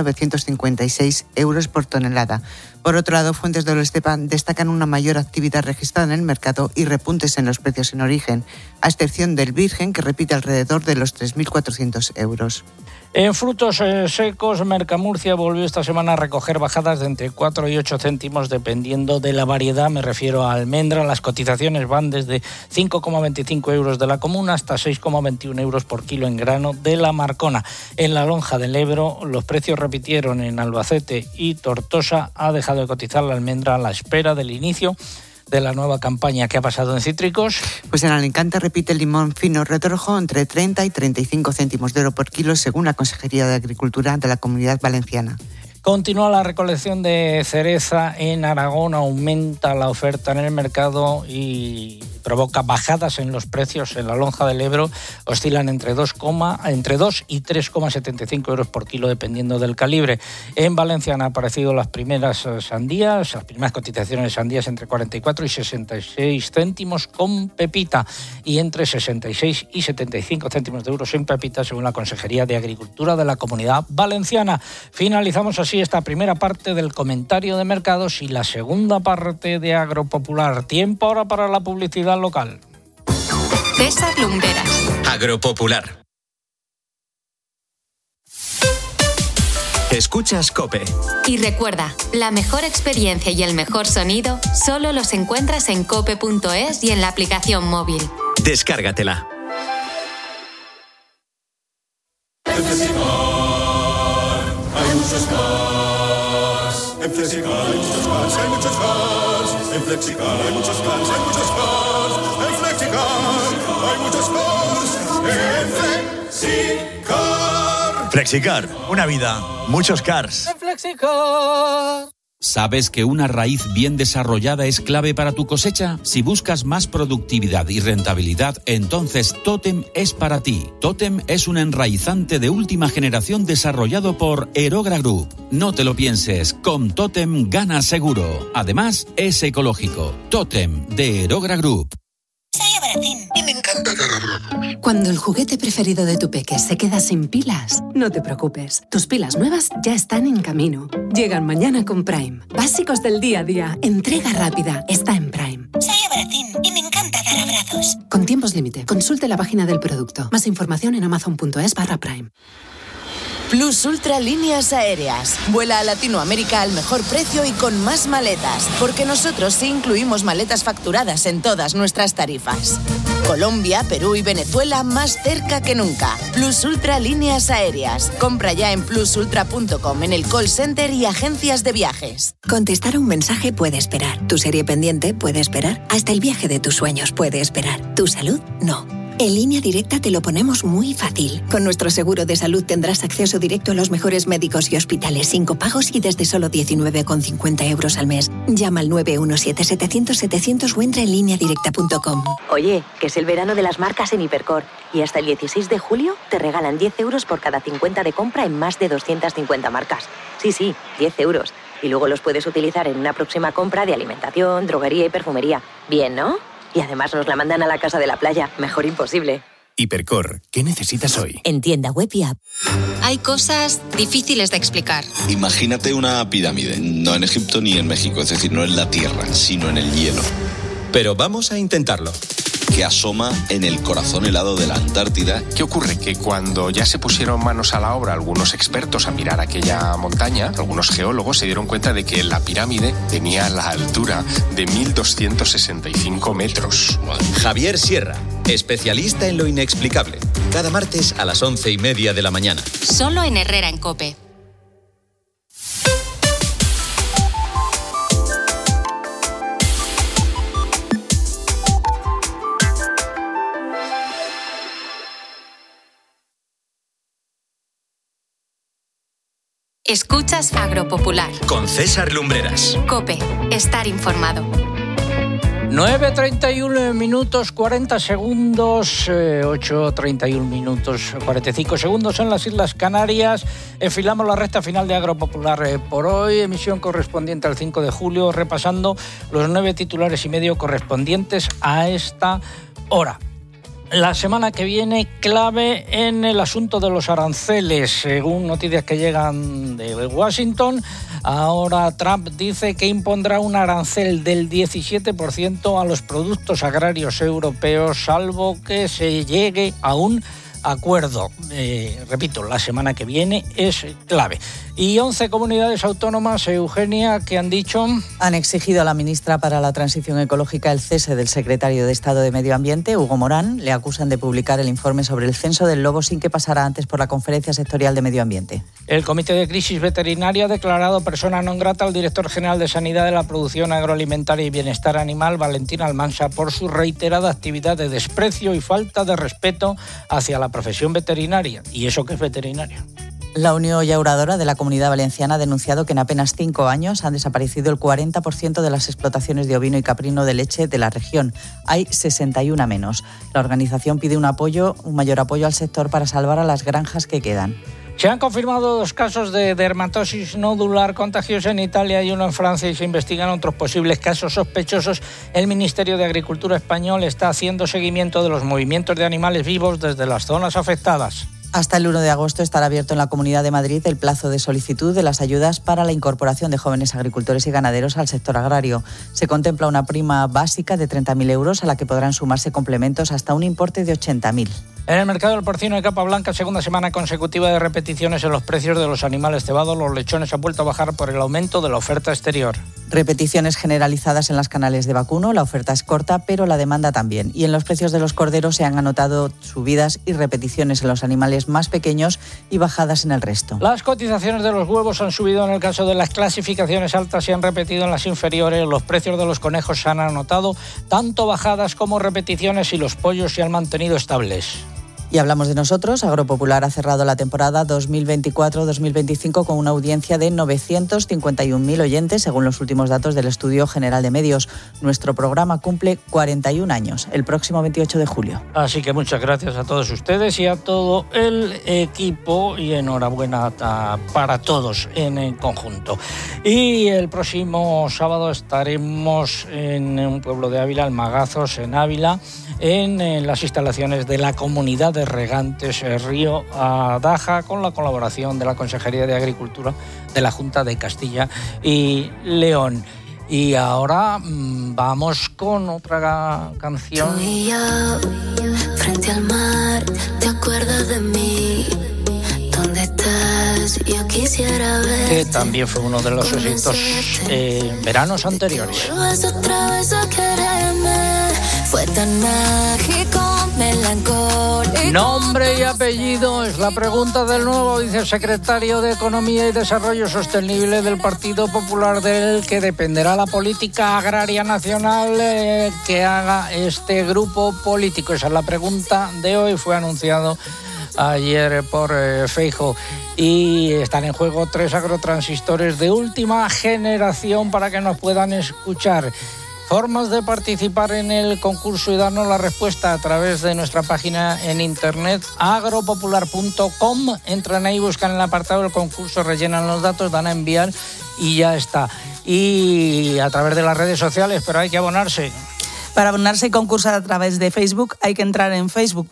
2.956 euros por tonelada. Por otro lado, fuentes de Oloestepa destacan una mayor actividad registrada en el mercado y repuntes en los precios en origen, a excepción del virgen, que repite alrededor de los 3.400 euros.
En frutos secos, Mercamurcia volvió esta semana a recoger bajadas de entre 4 y 8 céntimos dependiendo de la variedad. Me refiero a almendra. Las cotizaciones van desde 5,25 euros de la comuna hasta 6,21 euros por kilo en grano de la Marcona. En la lonja del Ebro los precios repitieron. En Albacete y Tortosa ha dejado de cotizar la almendra a la espera del inicio de la nueva campaña. ¿Qué ha pasado en cítricos?
Pues en Alicante repite el limón fino retrojo entre 30 y 35 céntimos de euro por kilo, según la Consejería de Agricultura de la Comunidad Valenciana.
Continúa la recolección de cereza en Aragón, aumenta la oferta en el mercado y provoca bajadas en los precios. En la lonja del Ebro oscilan entre 2 y 3,75 euros por kilo, dependiendo del calibre. En Valencia han aparecido las primeras sandías, las primeras cotizaciones de sandías entre 44 y 66 céntimos con pepita y entre 66 y 75 céntimos de euros en pepita, según la Consejería de Agricultura de la Comunidad Valenciana. Finalizamos así esta primera parte del comentario de mercados y la segunda parte de Agropopular. Tiempo ahora para la publicidad local.
César Lumberas.
Agropopular. Escuchas COPE.
Y recuerda, la mejor experiencia y el mejor sonido solo los encuentras en cope.es y en la aplicación móvil.
Descárgatela.
Hay muchos cars. En Flexicar hay muchos cars, hay muchos cars. En Flexicar hay muchos cars, hay muchos cars. En Flexicar hay muchos cars. En Flexicar.
Flexicar, una vida, muchos cars.
En Flexicar.
¿Sabes que una raíz bien desarrollada es clave para tu cosecha? Si buscas más productividad y rentabilidad, entonces Totem es para ti. Totem es un enraizante de última generación desarrollado por Aerogra Group. No te lo pienses, con Totem ganas seguro. Además, es ecológico. Totem, de Aerogra Group.
Soy Abaratín y me encanta dar abrazos.
Cuando el juguete preferido de tu peque se queda sin pilas, no te preocupes. Tus pilas nuevas ya están en camino. Llegan mañana con Prime. Básicos del día a día. Entrega rápida. Está en Prime.
Soy Abaratín y me encanta dar abrazos.
Con tiempos límite. Consulte la página del producto. Más información en amazon.es/Prime.
Plus Ultra Líneas Aéreas. Vuela a Latinoamérica al mejor precio y con más maletas, porque nosotros sí incluimos maletas facturadas en todas nuestras tarifas. Colombia, Perú y Venezuela más cerca que nunca. Plus Ultra Líneas Aéreas. Compra ya en plusultra.com, en el call center y agencias de viajes.
Contestar un mensaje puede esperar. Tu serie pendiente puede esperar. Hasta el viaje de tus sueños puede esperar. Tu salud, no. En Línea Directa te lo ponemos muy fácil. Con nuestro seguro de salud tendrás acceso directo a los mejores médicos y hospitales sin copagos y desde solo 19,50 euros al mes. Llama al 917-700-700 o entra en lineadirecta.com.
Oye, que es el verano de las marcas en Hipercor. Y hasta el 16 de julio te regalan 10 euros por cada 50 de compra en más de 250 marcas. Sí, 10 euros. Y luego los puedes utilizar en una próxima compra de alimentación, droguería y perfumería. Bien, ¿no? Y además nos la mandan a la casa de la playa. Mejor imposible.
Hipercor, ¿qué necesitas hoy?
En tienda web y app.
Hay cosas difíciles de explicar.
Imagínate una pirámide, no en Egipto ni en México, es decir, no en la tierra, sino en el hielo.
Pero vamos a intentarlo.
Que asoma en el corazón helado de la Antártida.
¿Qué ocurre? Que cuando ya se pusieron manos a la obra algunos expertos a mirar aquella montaña, algunos geólogos se dieron cuenta de que la pirámide tenía la altura de 1.265 metros.
Javier Sierra, especialista en lo inexplicable. Cada martes a las 11:30 de la mañana.
Solo en Herrera en COPE. Escuchas Agropopular.
Con César Lumbreras.
COPE. Estar informado.
9:31 minutos 40 segundos, 8:31 minutos 45 segundos en las Islas Canarias. Enfilamos la recta final de Agropopular por hoy, emisión correspondiente al 5 de julio, repasando los 9 titulares y medio correspondientes a esta hora. La semana que viene, clave en el asunto de los aranceles. Según noticias que llegan de Washington, ahora Trump dice que impondrá un arancel del 17% a los productos agrarios europeos, salvo que se llegue a un acuerdo. Repito, la semana que viene es clave. Y 11 comunidades autónomas, Eugenia, que han dicho...
Han exigido a la ministra para la Transición Ecológica el cese del secretario de Estado de Medio Ambiente, Hugo Morán. Le acusan de publicar el informe sobre el censo del lobo sin que pasara antes por la Conferencia Sectorial de Medio Ambiente.
El Comité de Crisis Veterinaria ha declarado persona non grata al director general de Sanidad de la Producción Agroalimentaria y Bienestar Animal, Valentín Almansa, por su reiterada actividad de desprecio y falta de respeto hacia la profesión veterinaria. ¿Y eso qué es veterinario?
La Unión Llauradora de la Comunidad Valenciana ha denunciado que en apenas 5 años han desaparecido el 40% de las explotaciones de ovino y caprino de leche de la región. Hay 61 menos. La organización pide un mayor apoyo al sector para salvar a las granjas que quedan.
Se han confirmado 2 casos de dermatosis nodular contagiosa en Italia y uno en Francia, y se investigan otros posibles casos sospechosos. El Ministerio de Agricultura español está haciendo seguimiento de los movimientos de animales vivos desde las zonas afectadas.
Hasta el 1 de agosto estará abierto en la Comunidad de Madrid el plazo de solicitud de las ayudas para la incorporación de jóvenes agricultores y ganaderos al sector agrario. Se contempla una prima básica de 30.000 euros a la que podrán sumarse complementos hasta un importe de 80.000.
En el mercado del porcino de capa blanca, segunda semana consecutiva de repeticiones en los precios de los animales cebados, los lechones han vuelto a bajar por el aumento de la oferta exterior.
Repeticiones generalizadas en las canales de vacuno, la oferta es corta, pero la demanda también. Y en los precios de los corderos se han anotado subidas y repeticiones en los animales más pequeños y bajadas en el resto.
Las cotizaciones de los huevos han subido en el caso de las clasificaciones altas y han repetido en las inferiores. Los precios de los conejos se han anotado tanto bajadas como repeticiones y los pollos se han mantenido estables.
Y hablamos de nosotros. Agropopular ha cerrado la temporada 2024-2025 con una audiencia de 951.000 oyentes, según los últimos datos del Estudio General de Medios. Nuestro programa cumple 41 años, el próximo 28 de julio.
Así que muchas gracias a todos ustedes y a todo el equipo, y enhorabuena para todos en conjunto. Y el próximo sábado estaremos en un pueblo de Ávila, Almagazos, en Ávila, en las instalaciones de la Comunidad de Regantes Río Adaja, con la colaboración de la Consejería de Agricultura de la Junta de Castilla y León. Y ahora vamos con otra canción.
Tú y yo, frente al mar, ¿te acuerdas de mí? ¿Dónde estás?
yo quisiera ver.
Que también fue uno de los éxitos veranos anteriores.
Fue tan mágico, melancólico.
Nombre y apellido es la pregunta del nuevo vicesecretario de Economía y Desarrollo Sostenible del Partido Popular, del que dependerá la política agraria nacional que haga este grupo político. Esa es la pregunta de hoy. Fue anunciado ayer por Feijóo y están en juego 3 agrotransistores de última generación para que nos puedan escuchar. Formas de participar en el concurso y darnos la respuesta a través de nuestra página en internet agropopular.com. Entran ahí, buscan el apartado del concurso, rellenan los datos, dan a enviar y ya está. Y a través de las redes sociales, pero hay que abonarse.
Para abonarse y concursar a través de Facebook hay que entrar en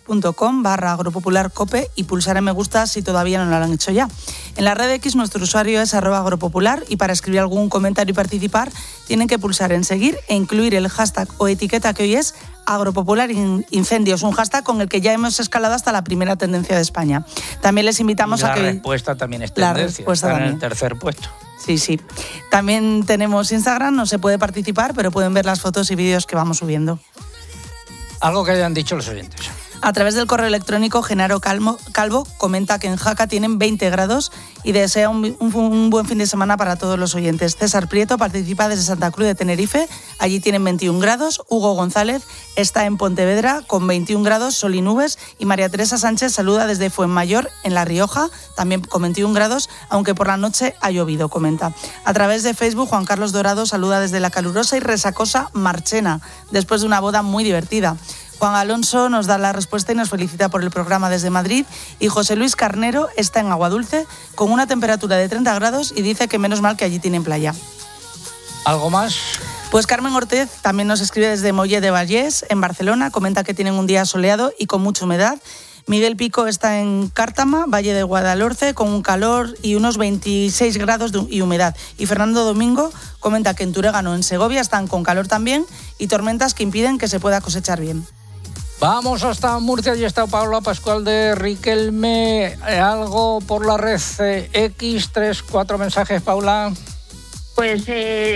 facebook.com/agropopularcope y pulsar en me gusta si todavía no lo han hecho ya. En la red X nuestro usuario es @agropopular y para escribir algún comentario y participar tienen que pulsar en seguir e incluir el hashtag o etiqueta que hoy es Agropopular Incendios, un hashtag con el que ya hemos escalado hasta la primera tendencia de España. También les invitamos a que...
La respuesta también es tendencia, está en el tercer puesto.
Sí. También tenemos Instagram, no se puede participar, pero pueden ver las fotos y vídeos que vamos subiendo.
Algo que hayan dicho los oyentes.
A través del correo electrónico, Genaro Calvo comenta que en Jaca tienen 20 grados y desea un buen fin de semana para todos los oyentes. César Prieto participa desde Santa Cruz de Tenerife, allí tienen 21 grados. Hugo González está en Pontevedra con 21 grados, sol y nubes. Y María Teresa Sánchez saluda desde Fuenmayor, en La Rioja, también con 21 grados, aunque por la noche ha llovido, comenta. A través de Facebook, Juan Carlos Dorado saluda desde la calurosa y resacosa Marchena, después de una boda muy divertida. Juan Alonso nos da la respuesta y nos felicita por el programa desde Madrid. Y José Luis Carnero está en Aguadulce con una temperatura de 30 grados y dice que menos mal que allí tienen playa.
¿Algo más?
Pues Carmen Ortiz también nos escribe desde Mollet de Vallés, en Barcelona. Comenta que tienen un día soleado y con mucha humedad. Miguel Pico está en Cártama, Valle de Guadalhorce, con un calor y unos 26 grados y humedad. Y Fernando Domingo comenta que en Turégano, en Segovia, están con calor también y tormentas que impiden que se pueda cosechar bien.
Vamos hasta Murcia, y está Paula Pascual de Riquelme. Algo por la red X, 3-4 mensajes, Paula.
Pues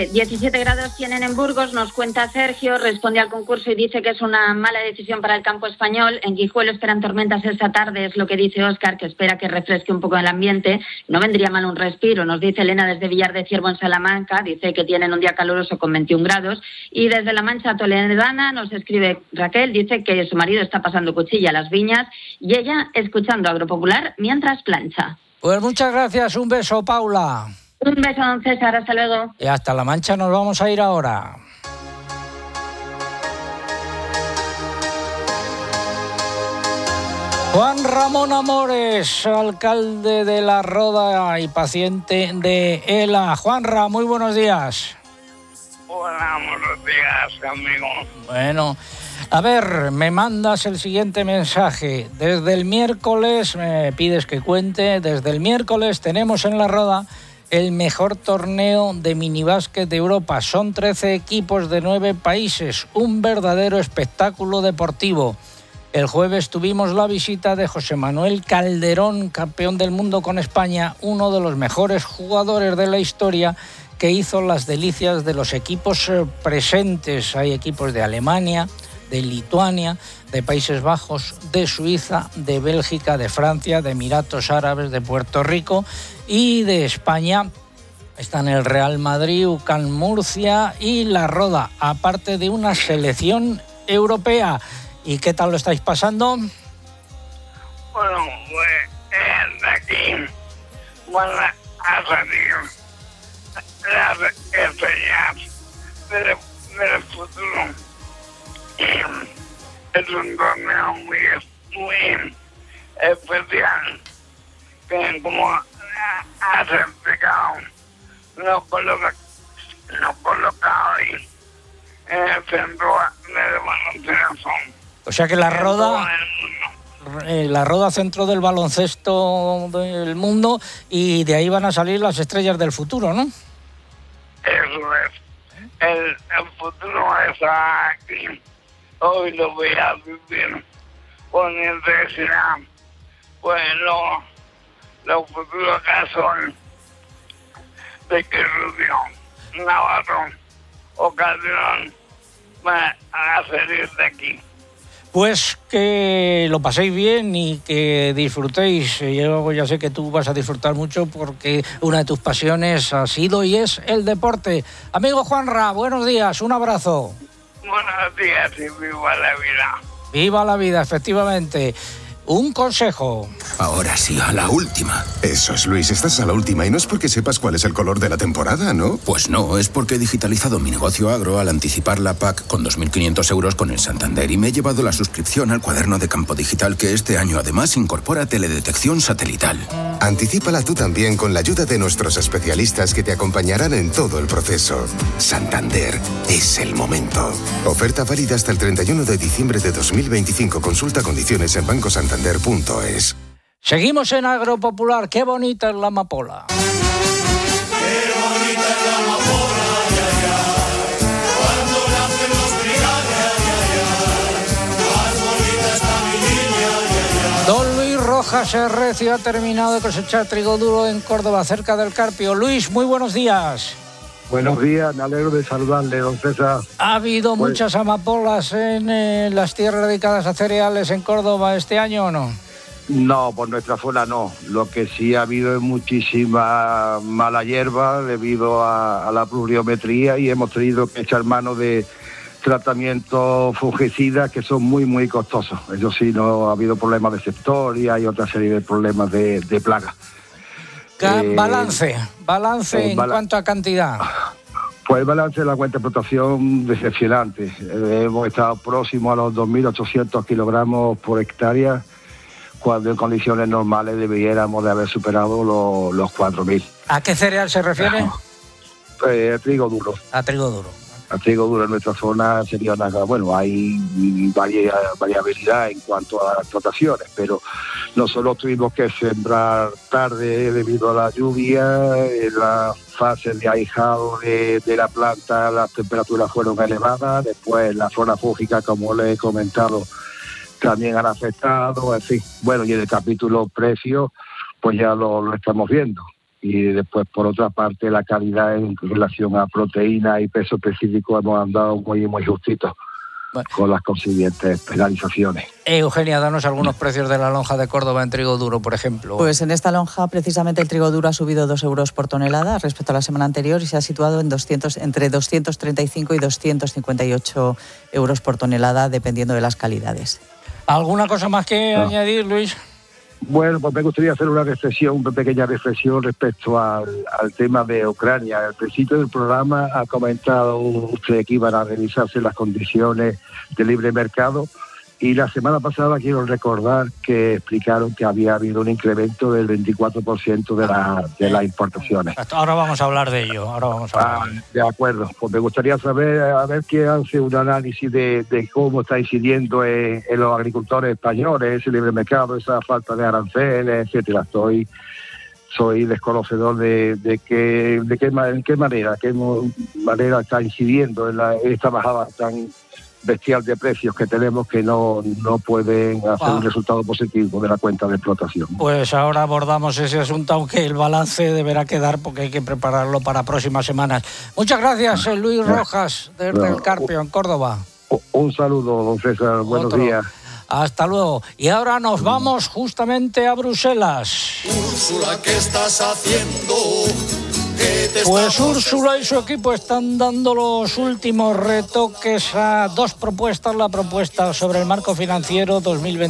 17 grados tienen en Burgos, nos cuenta Sergio, responde al concurso y dice que es una mala decisión para el campo español. En Guijuelo esperan tormentas esta tarde, es lo que dice Óscar, que espera que refresque un poco el ambiente. No vendría mal un respiro, nos dice Elena desde Villar de Ciervo en Salamanca, dice que tienen un día caluroso con 21 grados. Y desde La Mancha Toledana nos escribe Raquel, dice que su marido está pasando cuchilla a las viñas y ella escuchando Agropopular mientras plancha.
Pues muchas gracias, un beso, Paula.
Un beso, don César, hasta luego.
Y hasta La Mancha nos vamos a ir ahora. Juan Ramón Amores, alcalde de La Roda y paciente de ELA. Juanra, muy buenos días.
Hola, buenos días, amigo.
Bueno, a ver, me mandas el siguiente mensaje. Desde el miércoles, me pides que cuente, desde el miércoles tenemos en La Roda el mejor torneo de minibásquet de Europa. Son 13 equipos de 9 países, un verdadero espectáculo deportivo. El jueves tuvimos la visita de José Manuel Calderón, campeón del mundo con España, uno de los mejores jugadores de la historia, que hizo las delicias de los equipos presentes. Hay equipos de Alemania, de Lituania, de Países Bajos, de Suiza, de Bélgica, de Francia, de Emiratos Árabes, de Puerto Rico y de España. Están el Real Madrid, UCAM Murcia y La Roda, aparte de una selección europea. ¿Y qué tal lo estáis pasando?
Bueno, pues aquí van a salir las estrellas del futuro. Es un torneo muy especial que, como has explicado, nos coloca hoy en el centro del baloncesto.
O sea que La Roda centro del baloncesto del mundo, y de ahí van a salir las estrellas del futuro, ¿no?
Eso es. El futuro está aquí. Hoy lo voy a vivir con intensidad. Pues los futuros casos de que Rubio, Navarro o Calderón van a salir de aquí.
Pues que lo paséis bien y que disfrutéis. Yo ya sé que tú vas a disfrutar mucho porque una de tus pasiones ha sido y es el deporte. Amigo Juanra, buenos días, un abrazo.
Buenos días y viva la vida.
Viva la vida, efectivamente. Un consejo.
Ahora sí, a la última. Eso es, Luis, estás a la última y no es porque sepas cuál es el color de la temporada, ¿no? Pues no, es porque he digitalizado mi negocio agro al anticipar la PAC con 2.500 euros con el Santander y me he llevado la suscripción al cuaderno de campo digital que este año además incorpora teledetección satelital. Anticípala tú también con la ayuda de nuestros especialistas que te acompañarán en todo el proceso. Santander, es el momento. Oferta válida hasta el 31 de diciembre de 2025. Consulta condiciones en bancosantander.es.
Seguimos en Agropopular. Qué bonita es la amapola.
Qué bonita es la amapola, ay, ay, ay. Cuando nacen los brigales, ay, ay, ay. Más bonita está mi niña, ay, ay, ay.
Don Luis Rojas Herrecio ha terminado de cosechar trigo duro en Córdoba, cerca del Carpio. Luis, muy buenos días.
Buenos días, me alegro de saludarle, don César.
¿Ha habido muchas amapolas en las tierras dedicadas a cereales en Córdoba este año o no?
No, por nuestra zona no. Lo que sí ha habido es muchísima mala hierba debido a la pluviometría y hemos tenido que echar mano de tratamientos fungicidas que son muy, muy costosos. Eso sí, no ha habido problemas de septoria y otra serie de problemas de plagas.
Balance en cuanto a cantidad.
Pues el balance de la cuenta de explotación decepcionante. Hemos estado próximos a los 2.800 kilogramos por hectárea, cuando en condiciones normales debiéramos de haber superado los 4.000.
¿A qué cereal se refiere?
Trigo duro.
A trigo duro.
A trigo duro en nuestra zona sería una... Bueno, hay variabilidad en cuanto a las explotaciones, pero nosotros tuvimos que sembrar tarde debido a la lluvia. En la fase de ahijado de la planta las temperaturas fueron elevadas. Después la zona fúngica, como le he comentado, también han afectado. En fin, bueno, y en el capítulo precio, pues ya lo estamos viendo. Y después, por otra parte, la calidad en relación a proteína y peso específico hemos andado muy, muy justitos, bueno, con las consiguientes penalizaciones.
Eugenia, danos algunos precios de la lonja de Córdoba en trigo duro, por ejemplo.
Pues en esta lonja, precisamente, el trigo duro ha subido 2 euros por tonelada respecto a la semana anterior y se ha situado en entre 235 y 258 euros por tonelada, dependiendo de las calidades.
¿Alguna cosa más que añadir, Luis?
Bueno, pues me gustaría hacer una pequeña reflexión respecto al tema de Ucrania. Al principio del programa ha comentado usted que iban a revisarse las condiciones de libre mercado y la semana pasada quiero recordar que explicaron que había habido un incremento del 24% de las importaciones.
Ahora vamos a hablar de ello.
De acuerdo. Pues me gustaría saber, a ver qué hace un análisis de cómo está incidiendo en los agricultores españoles ese libre mercado, esa falta de aranceles, etcétera. Soy desconocedor de qué manera está incidiendo en esta bajada tan bestial de precios que tenemos, que no pueden hacer un resultado positivo de la cuenta de explotación.
Pues ahora abordamos ese asunto, aunque el balance deberá quedar porque hay que prepararlo para próximas semanas. Muchas gracias, Luis Rojas, desde el Carpio, en Córdoba.
Un saludo, don César, buenos días.
Hasta luego. Y ahora nos vamos justamente a Bruselas.
Úrsula, ¿qué estás haciendo?
Pues Úrsula y su equipo están dando los últimos retoques a 2 propuestas. La propuesta sobre el marco financiero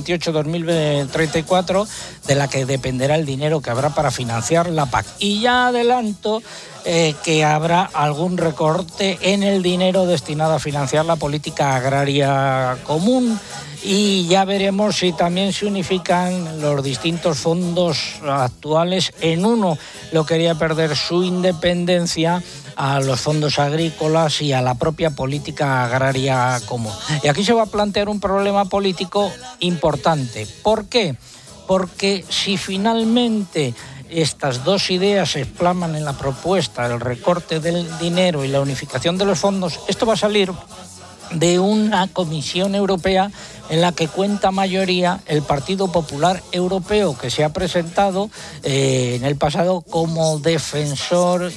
2028-2034, de la que dependerá el dinero que habrá para financiar la PAC. Y ya adelanto que habrá algún recorte en el dinero destinado a financiar la política agraria común. Y ya veremos si también se unifican los distintos fondos actuales en uno. Lo quería perder su independencia a los fondos agrícolas y a la propia política agraria común. Y aquí se va a plantear un problema político importante. ¿Por qué? Porque si finalmente estas dos ideas se explaman en la propuesta, el recorte del dinero y la unificación de los fondos, esto va a salir de una Comisión Europea en la que cuenta mayoría el Partido Popular Europeo, que se ha presentado en el pasado como defensor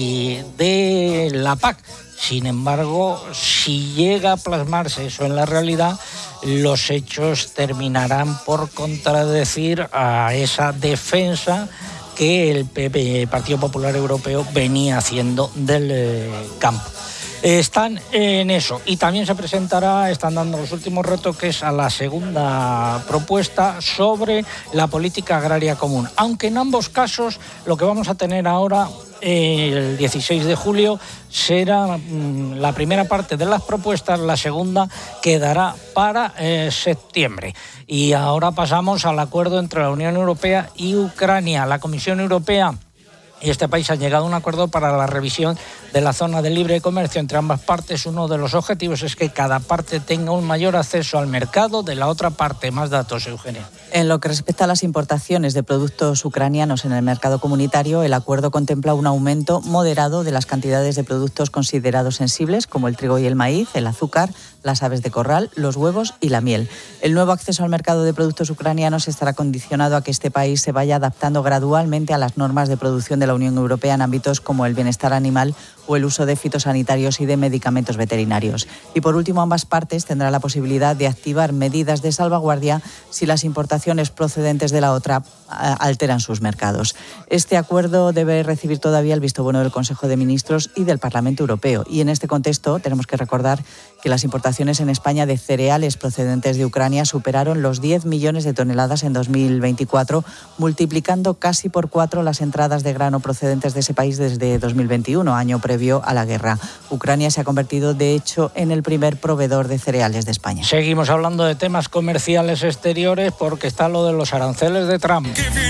de la PAC. Sin embargo, si llega a plasmarse eso en la realidad, los hechos terminarán por contradecir a esa defensa que el Partido Popular Europeo venía haciendo del campo. Están en eso y también se presentará, están dando los últimos retoques a la segunda propuesta sobre la política agraria común, aunque en ambos casos lo que vamos a tener ahora el 16 de julio será la primera parte de las propuestas, la segunda quedará para septiembre. Y ahora pasamos al acuerdo entre la Unión Europea y Ucrania. La Comisión Europea y este país han llegado a un acuerdo para la revisión de la zona de libre comercio entre ambas partes. Uno de los objetivos es que cada parte tenga un mayor acceso al mercado de la otra parte. Más datos, Eugenia.
En lo que respecta a las importaciones de productos ucranianos en el mercado comunitario, el acuerdo contempla un aumento moderado de las cantidades de productos considerados sensibles, como el trigo y el maíz, el azúcar, las aves de corral, los huevos y la miel. El nuevo acceso al mercado de productos ucranianos estará condicionado a que este país se vaya adaptando gradualmente a las normas de producción de la Unión Europea en ámbitos como el bienestar animal o el uso de fitosanitarios y de medicamentos veterinarios. Y por último, ambas partes tendrán la posibilidad de activar medidas de salvaguardia si las importaciones procedentes de la otra alteran sus mercados. Este acuerdo debe recibir todavía el visto bueno del Consejo de Ministros y del Parlamento Europeo. Y en este contexto tenemos que recordar que las importaciones en España de cereales procedentes de Ucrania superaron los 10 millones de toneladas en 2024, multiplicando casi por 4 las entradas de grano procedentes de ese país desde 2021, año previo a la guerra. Ucrania se ha convertido, de hecho, en el primer proveedor de cereales de España.
Seguimos hablando de temas comerciales exteriores porque está lo de los aranceles de Trump.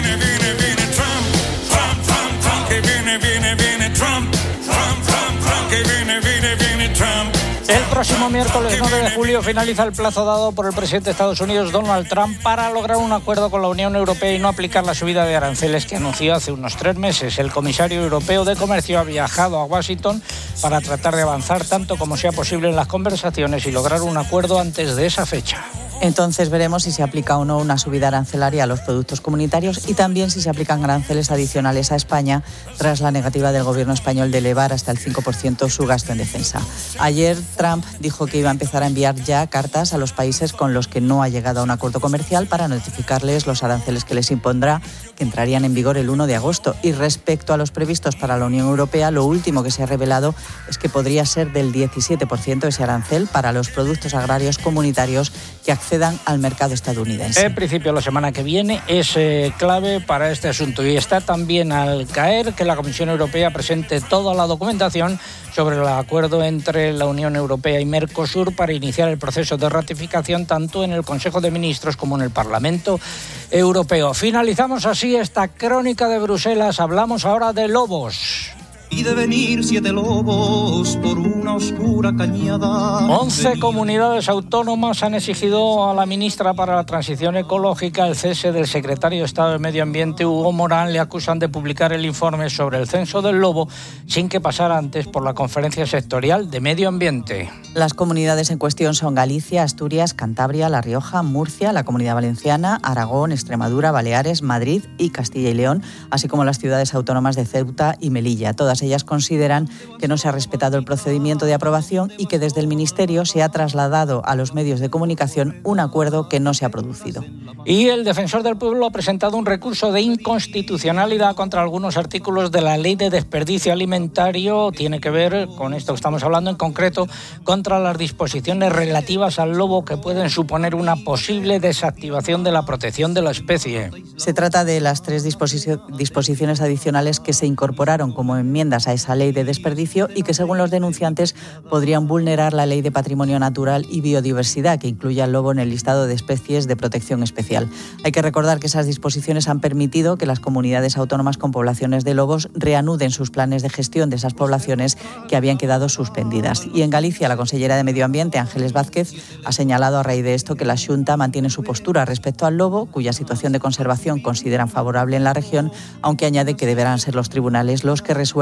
El próximo miércoles 9 de julio finaliza el plazo dado por el presidente de Estados Unidos, Donald Trump, para lograr un acuerdo con la Unión Europea y no aplicar la subida de aranceles que anunció hace unos 3 meses. El comisario europeo de Comercio ha viajado a Washington para tratar de avanzar tanto como sea posible en las conversaciones y lograr un acuerdo antes de esa fecha.
Entonces veremos si se aplica o no una subida arancelaria a los productos comunitarios y también si se aplican aranceles adicionales a España tras la negativa del gobierno español de elevar hasta el 5% su gasto en defensa. Ayer Trump dijo que iba a empezar a enviar ya cartas a los países con los que no ha llegado a un acuerdo comercial para notificarles los aranceles que les impondrá, que entrarían en vigor el 1 de agosto. Y respecto a los previstos para la Unión Europea, lo último que se ha revelado es que podría ser del 17% ese arancel para los productos agrarios comunitarios que accedan al mercado estadounidense.
En principio, la semana que viene es clave para este asunto y está también al caer que la Comisión Europea presente toda la documentación sobre el acuerdo entre la Unión Europea y Mercosur para iniciar el proceso de ratificación tanto en el Consejo de Ministros como en el Parlamento Europeo. Finalizamos así esta crónica de Bruselas. Hablamos ahora de lobos.
Y de venir 7 lobos por una oscura cañada.
11 comunidades autónomas han exigido a la ministra para la Transición Ecológica el cese del secretario de Estado de Medio Ambiente, Hugo Morán. Le acusan de publicar el informe sobre el censo del lobo sin que pasara antes por la Conferencia Sectorial de Medio Ambiente.
Las comunidades en cuestión son Galicia, Asturias, Cantabria, La Rioja, Murcia, la Comunidad Valenciana, Aragón, Extremadura, Baleares, Madrid y Castilla y León, así como las ciudades autónomas de Ceuta y Melilla. Todas ellas consideran que no se ha respetado el procedimiento de aprobación y que desde el Ministerio se ha trasladado a los medios de comunicación un acuerdo que no se ha producido.
Y el Defensor del Pueblo ha presentado un recurso de inconstitucionalidad contra algunos artículos de la Ley de Desperdicio Alimentario. Tiene que ver con esto que estamos hablando, en concreto contra las disposiciones relativas al lobo que pueden suponer una posible desactivación de la protección de la especie.
Se trata de las 3 disposiciones adicionales que se incorporaron como enmiendas a esa ley de desperdicio y que, según los denunciantes, podrían vulnerar la Ley de Patrimonio Natural y Biodiversidad, que incluye al lobo en el listado de especies de protección especial. Hay que recordar que esas disposiciones han permitido que las comunidades autónomas con poblaciones de lobos reanuden sus planes de gestión de esas poblaciones que habían quedado suspendidas. Y en Galicia, la consellera de Medio Ambiente, Ángeles Vázquez, ha señalado a raíz de esto que la Xunta mantiene su postura respecto al lobo, cuya situación de conservación consideran favorable en la región, aunque añade que deberán ser los tribunales los que resuelvan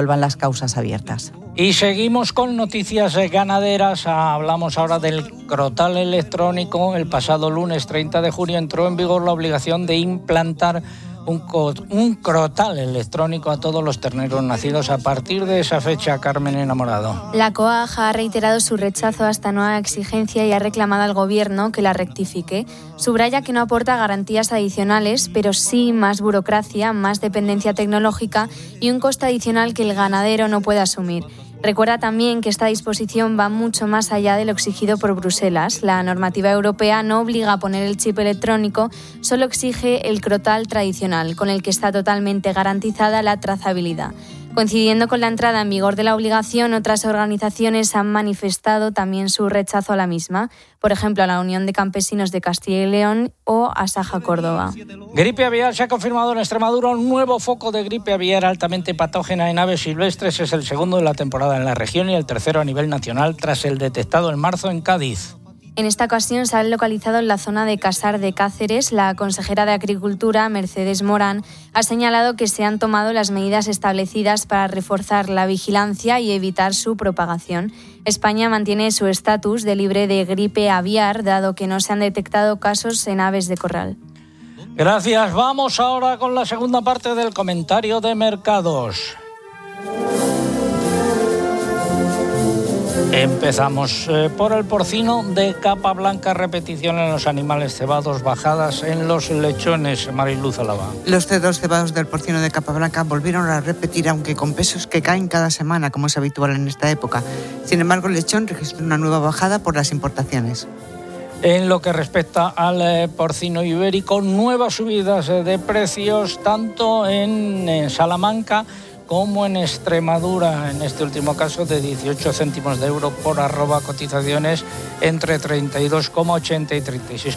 resuelvan las causas abiertas.
Y seguimos con noticias ganaderas. Hablamos ahora del crotal electrónico. El pasado lunes 30 de junio entró en vigor la obligación de implantar un crotal electrónico a todos los terneros nacidos a partir de esa fecha. Carmen Enamorado.
La COAG ha reiterado su rechazo a esta nueva exigencia y ha reclamado al Gobierno que la rectifique. Subraya que no aporta garantías adicionales, pero sí más burocracia, más dependencia tecnológica y un coste adicional que el ganadero no puede asumir. Recuerda también que esta disposición va mucho más allá de lo exigido por Bruselas. La normativa europea no obliga a poner el chip electrónico, solo exige el crotal tradicional, con el que está totalmente garantizada la trazabilidad. Coincidiendo con la entrada en vigor de la obligación, otras organizaciones han manifestado también su rechazo a la misma, por ejemplo, a la Unión de Campesinos de Castilla y León o a Saja Córdoba.
Gripe aviar. Se ha confirmado en Extremadura un nuevo foco de gripe aviar altamente patógena en aves silvestres. Es el segundo de la temporada en la región y el tercero a nivel nacional tras el detectado en marzo en Cádiz.
En esta ocasión se han localizado en la zona de Casar de Cáceres. La consejera de Agricultura, Mercedes Morán, ha señalado que se han tomado las medidas establecidas para reforzar la vigilancia y evitar su propagación. España mantiene su estatus de libre de gripe aviar, dado que no se han detectado casos en aves de corral.
Gracias. Vamos ahora con la segunda parte del comentario de mercados. Empezamos por el porcino de capa blanca, repetición en los animales cebados, bajadas en los lechones. Mariluz Alaba.
Los cerdos cebados del porcino de capa blanca volvieron a repetir, aunque con pesos que caen cada semana, como es habitual en esta época. Sin embargo, el lechón registró una nueva bajada por las importaciones.
En lo que respecta al porcino ibérico, nuevas subidas de precios tanto en Salamanca como en Extremadura, en este último caso de 18 céntimos de euro por arroba, cotizaciones entre 32,80 y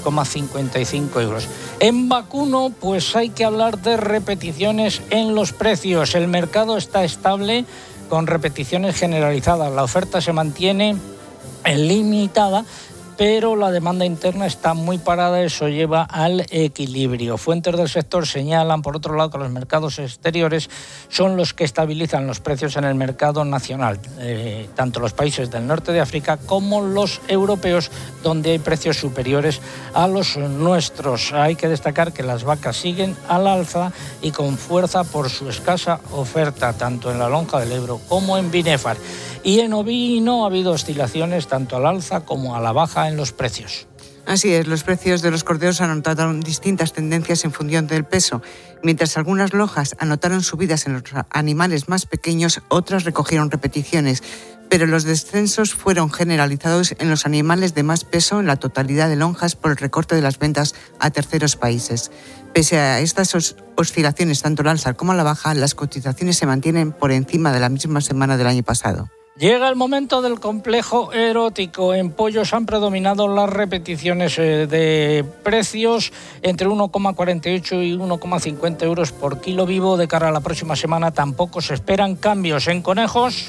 36,55 euros. En vacuno, pues hay que hablar de repeticiones en los precios. El mercado está estable con repeticiones generalizadas. La oferta se mantiene limitada, pero la demanda interna está muy parada, eso lleva al equilibrio. Fuentes del sector señalan, por otro lado, que los mercados exteriores son los que estabilizan los precios en el mercado nacional, tanto los países del norte de África como los europeos, donde hay precios superiores a los nuestros. Hay que destacar que las vacas siguen al alza y con fuerza por su escasa oferta, tanto en la lonja del Ebro como en Binefar. Y en ovino ha habido oscilaciones tanto al alza como a la baja en los precios.
Así es, los precios de los corderos anotaron distintas tendencias en función del peso. Mientras algunas lonjas anotaron subidas en los animales más pequeños, otras recogieron repeticiones. Pero los descensos fueron generalizados en los animales de más peso en la totalidad de lonjas por el recorte de las ventas a terceros países. Pese a estas oscilaciones, tanto al alza como a la baja, las cotizaciones se mantienen por encima de la misma semana del año pasado.
Llega el momento del complejo erótico. En pollos han predominado las repeticiones de precios entre 1,48 y 1,50 euros por kilo vivo. De cara a la próxima semana tampoco se esperan cambios. En conejos,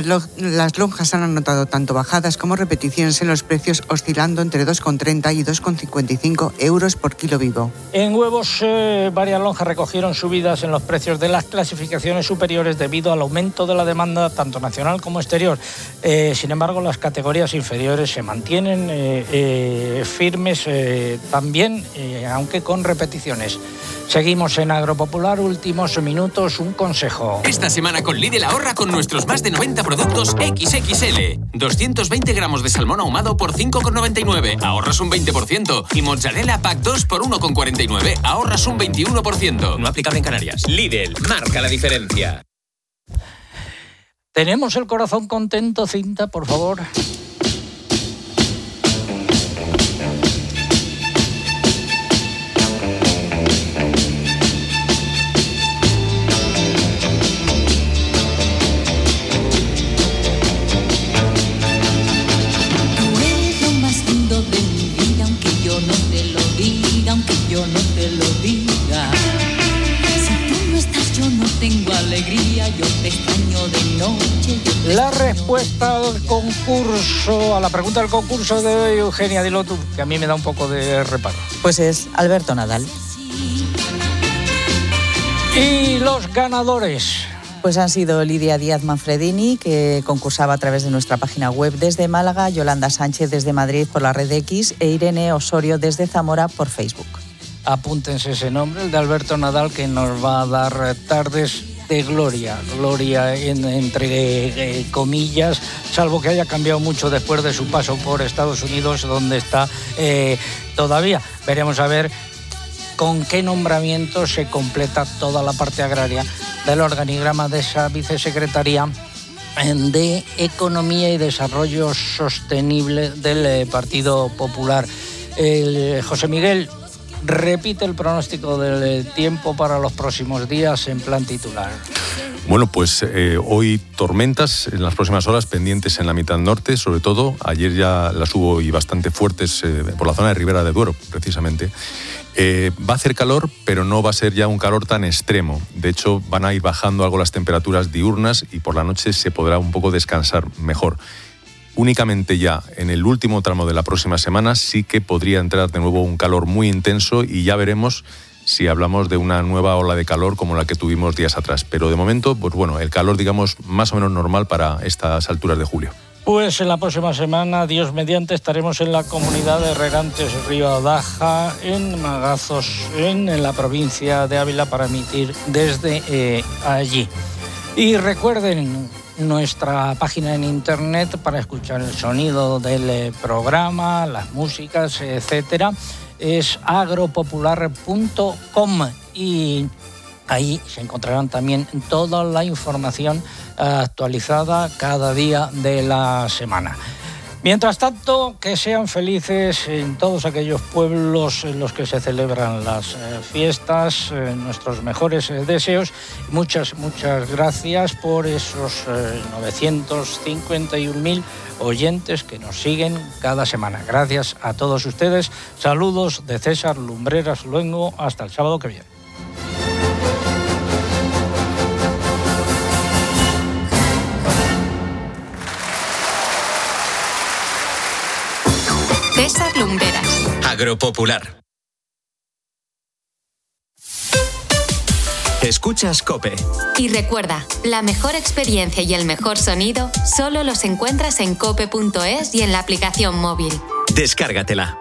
las lonjas han anotado tanto bajadas como repeticiones en los precios, oscilando entre 2,30 y 2,55 euros por kilo vivo.
En huevos, varias lonjas recogieron subidas en los precios de las clasificaciones superiores debido al aumento de la demanda tanto nacional como exterior. Sin embargo, las categorías inferiores se mantienen firmes también, aunque con repeticiones. Seguimos en Agropopular, últimos minutos, un consejo.
Esta semana con Lidl ahorra con nuestros más de 90 productos XXL. 220 gramos de salmón ahumado por 5,99, ahorras un 20%. Y mozzarella pack 2 por 1,49, ahorras un 21%.
No aplicable en Canarias. Lidl, marca la diferencia.
Tenemos el corazón contento, Cinta, por favor. La respuesta al concurso, a la pregunta del concurso de hoy, Eugenia, dilo tú, que a mí me da un poco de reparo.
Pues es Alberto Nadal.
Y los ganadores.
Pues han sido Lidia Díaz Manfredini, que concursaba a través de nuestra página web desde Málaga, Yolanda Sánchez desde Madrid por la red X e Irene Osorio desde Zamora por Facebook.
Apúntense ese nombre, el de Alberto Nadal, que nos va a dar tardes de gloria entre comillas, salvo que haya cambiado mucho después de su paso por Estados Unidos, donde está todavía. Veremos a ver con qué nombramiento se completa toda la parte agraria del organigrama de esa vicesecretaría de Economía y Desarrollo Sostenible del Partido Popular. José Miguel, repite el pronóstico del tiempo para los próximos días en plan titular.
Bueno, pues hoy tormentas en las próximas horas pendientes en la mitad norte, sobre todo. Ayer ya las hubo y bastante fuertes por la zona de Ribera de Duero, precisamente. Va a hacer calor, pero no va a ser ya un calor tan extremo. De hecho, van a ir bajando algo las temperaturas diurnas y por la noche se podrá un poco descansar mejor. Únicamente ya en el último tramo de la próxima semana sí que podría entrar de nuevo un calor muy intenso y ya veremos si hablamos de una nueva ola de calor como la que tuvimos días atrás. Pero de momento, pues bueno, el calor, digamos, más o menos normal para estas alturas de julio.
Pues en la próxima semana, Dios mediante, estaremos en la comunidad de regantes Río Adaja, en Magazos, en la provincia de Ávila, para emitir desde allí. Y recuerden nuestra página en internet para escuchar el sonido del programa, las músicas, etcétera, es agropopular.com y ahí se encontrarán también toda la información actualizada cada día de la semana. Mientras tanto, que sean felices en todos aquellos pueblos en los que se celebran las fiestas, nuestros mejores deseos. Muchas gracias por esos 951.000 oyentes que nos siguen cada semana. Gracias a todos ustedes. Saludos de César Lumbreras Luengo. Hasta el sábado que viene.
César Lumbreras.
Agropopular. Escuchas COPE.
Y recuerda, la mejor experiencia y el mejor sonido solo los encuentras en cope.es y en la aplicación móvil.
Descárgatela.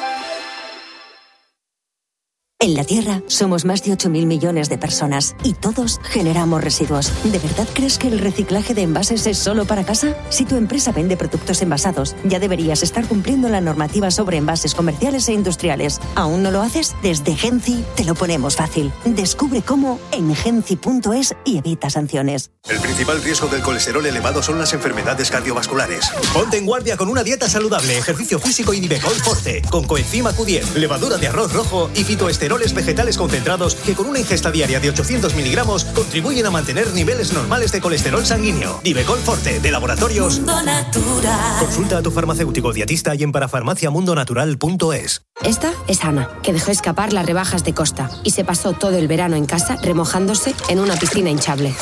En la Tierra somos más de 8.000 millones de personas y todos generamos residuos. ¿De verdad crees que el reciclaje de envases es solo para casa? Si tu empresa vende productos envasados, ya deberías estar cumpliendo la normativa sobre envases comerciales e industriales. ¿Aún no lo haces? Desde Genci te lo ponemos fácil. Descubre cómo en genci.es y evita sanciones.
El principal riesgo del colesterol elevado son las enfermedades cardiovasculares. Ponte en guardia con una dieta saludable, ejercicio físico y Nivecol Forte, con coenzima Q10, levadura de arroz rojo y fitoesteroles vegetales concentrados que con una ingesta diaria de 800 miligramos contribuyen a mantener niveles normales de colesterol sanguíneo. Nivecol Forte, de Laboratorios Mundo Natural. Consulta a tu farmacéutico dietista y en parafarmaciamundonatural.es.
Esta es Ana, que dejó escapar las rebajas de Costa y se pasó todo el verano en casa remojándose en una piscina hinchable.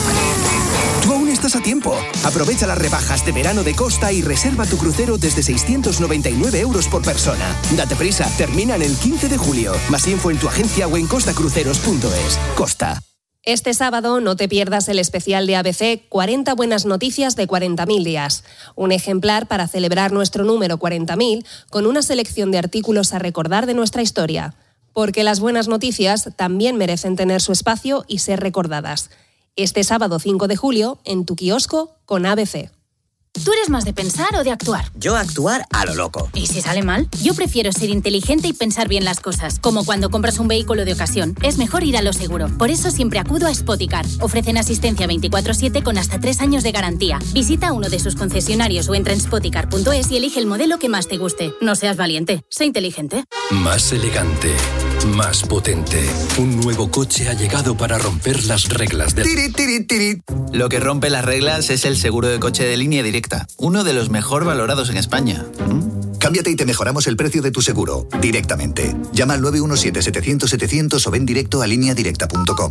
Tú aún estás a tiempo. Aprovecha las rebajas de verano de Costa y reserva tu crucero desde 699 € por persona. Date prisa, terminan el 15 de julio. Más info en tu agencia o en costacruceros.es. Costa.
Este sábado no te pierdas el especial de ABC 40 buenas noticias de 40.000 días. Un ejemplar para celebrar nuestro número 40.000 con una selección de artículos a recordar de nuestra historia. Porque las buenas noticias también merecen tener su espacio y ser recordadas. Este sábado 5 de julio, en tu kiosco con ABC.
¿Tú eres más de pensar o de actuar?
Yo actuar a lo loco.
¿Y si sale mal? Yo prefiero ser inteligente y pensar bien las cosas. Como cuando compras un vehículo de ocasión. Es mejor ir a lo seguro. Por eso siempre acudo a Spoticar. Ofrecen asistencia 24/7 con hasta 3 años de garantía. Visita uno de sus concesionarios o entra en spoticar.es y elige el modelo que más te guste. No seas valiente, sé inteligente.
Más elegante, más potente. Un nuevo coche ha llegado para romper las reglas del...
Tirit, tirit, tirit. Lo que rompe las reglas es el seguro de coche de línea directa. Uno de los mejor valorados en España.
Cámbiate y te mejoramos el precio de tu seguro directamente. Llama al 917-700-700 o ven directo a lineadirecta.com.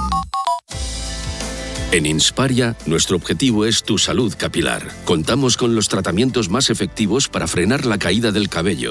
En Insparia, nuestro objetivo es tu salud capilar. Contamos con los tratamientos más efectivos para frenar la caída del cabello,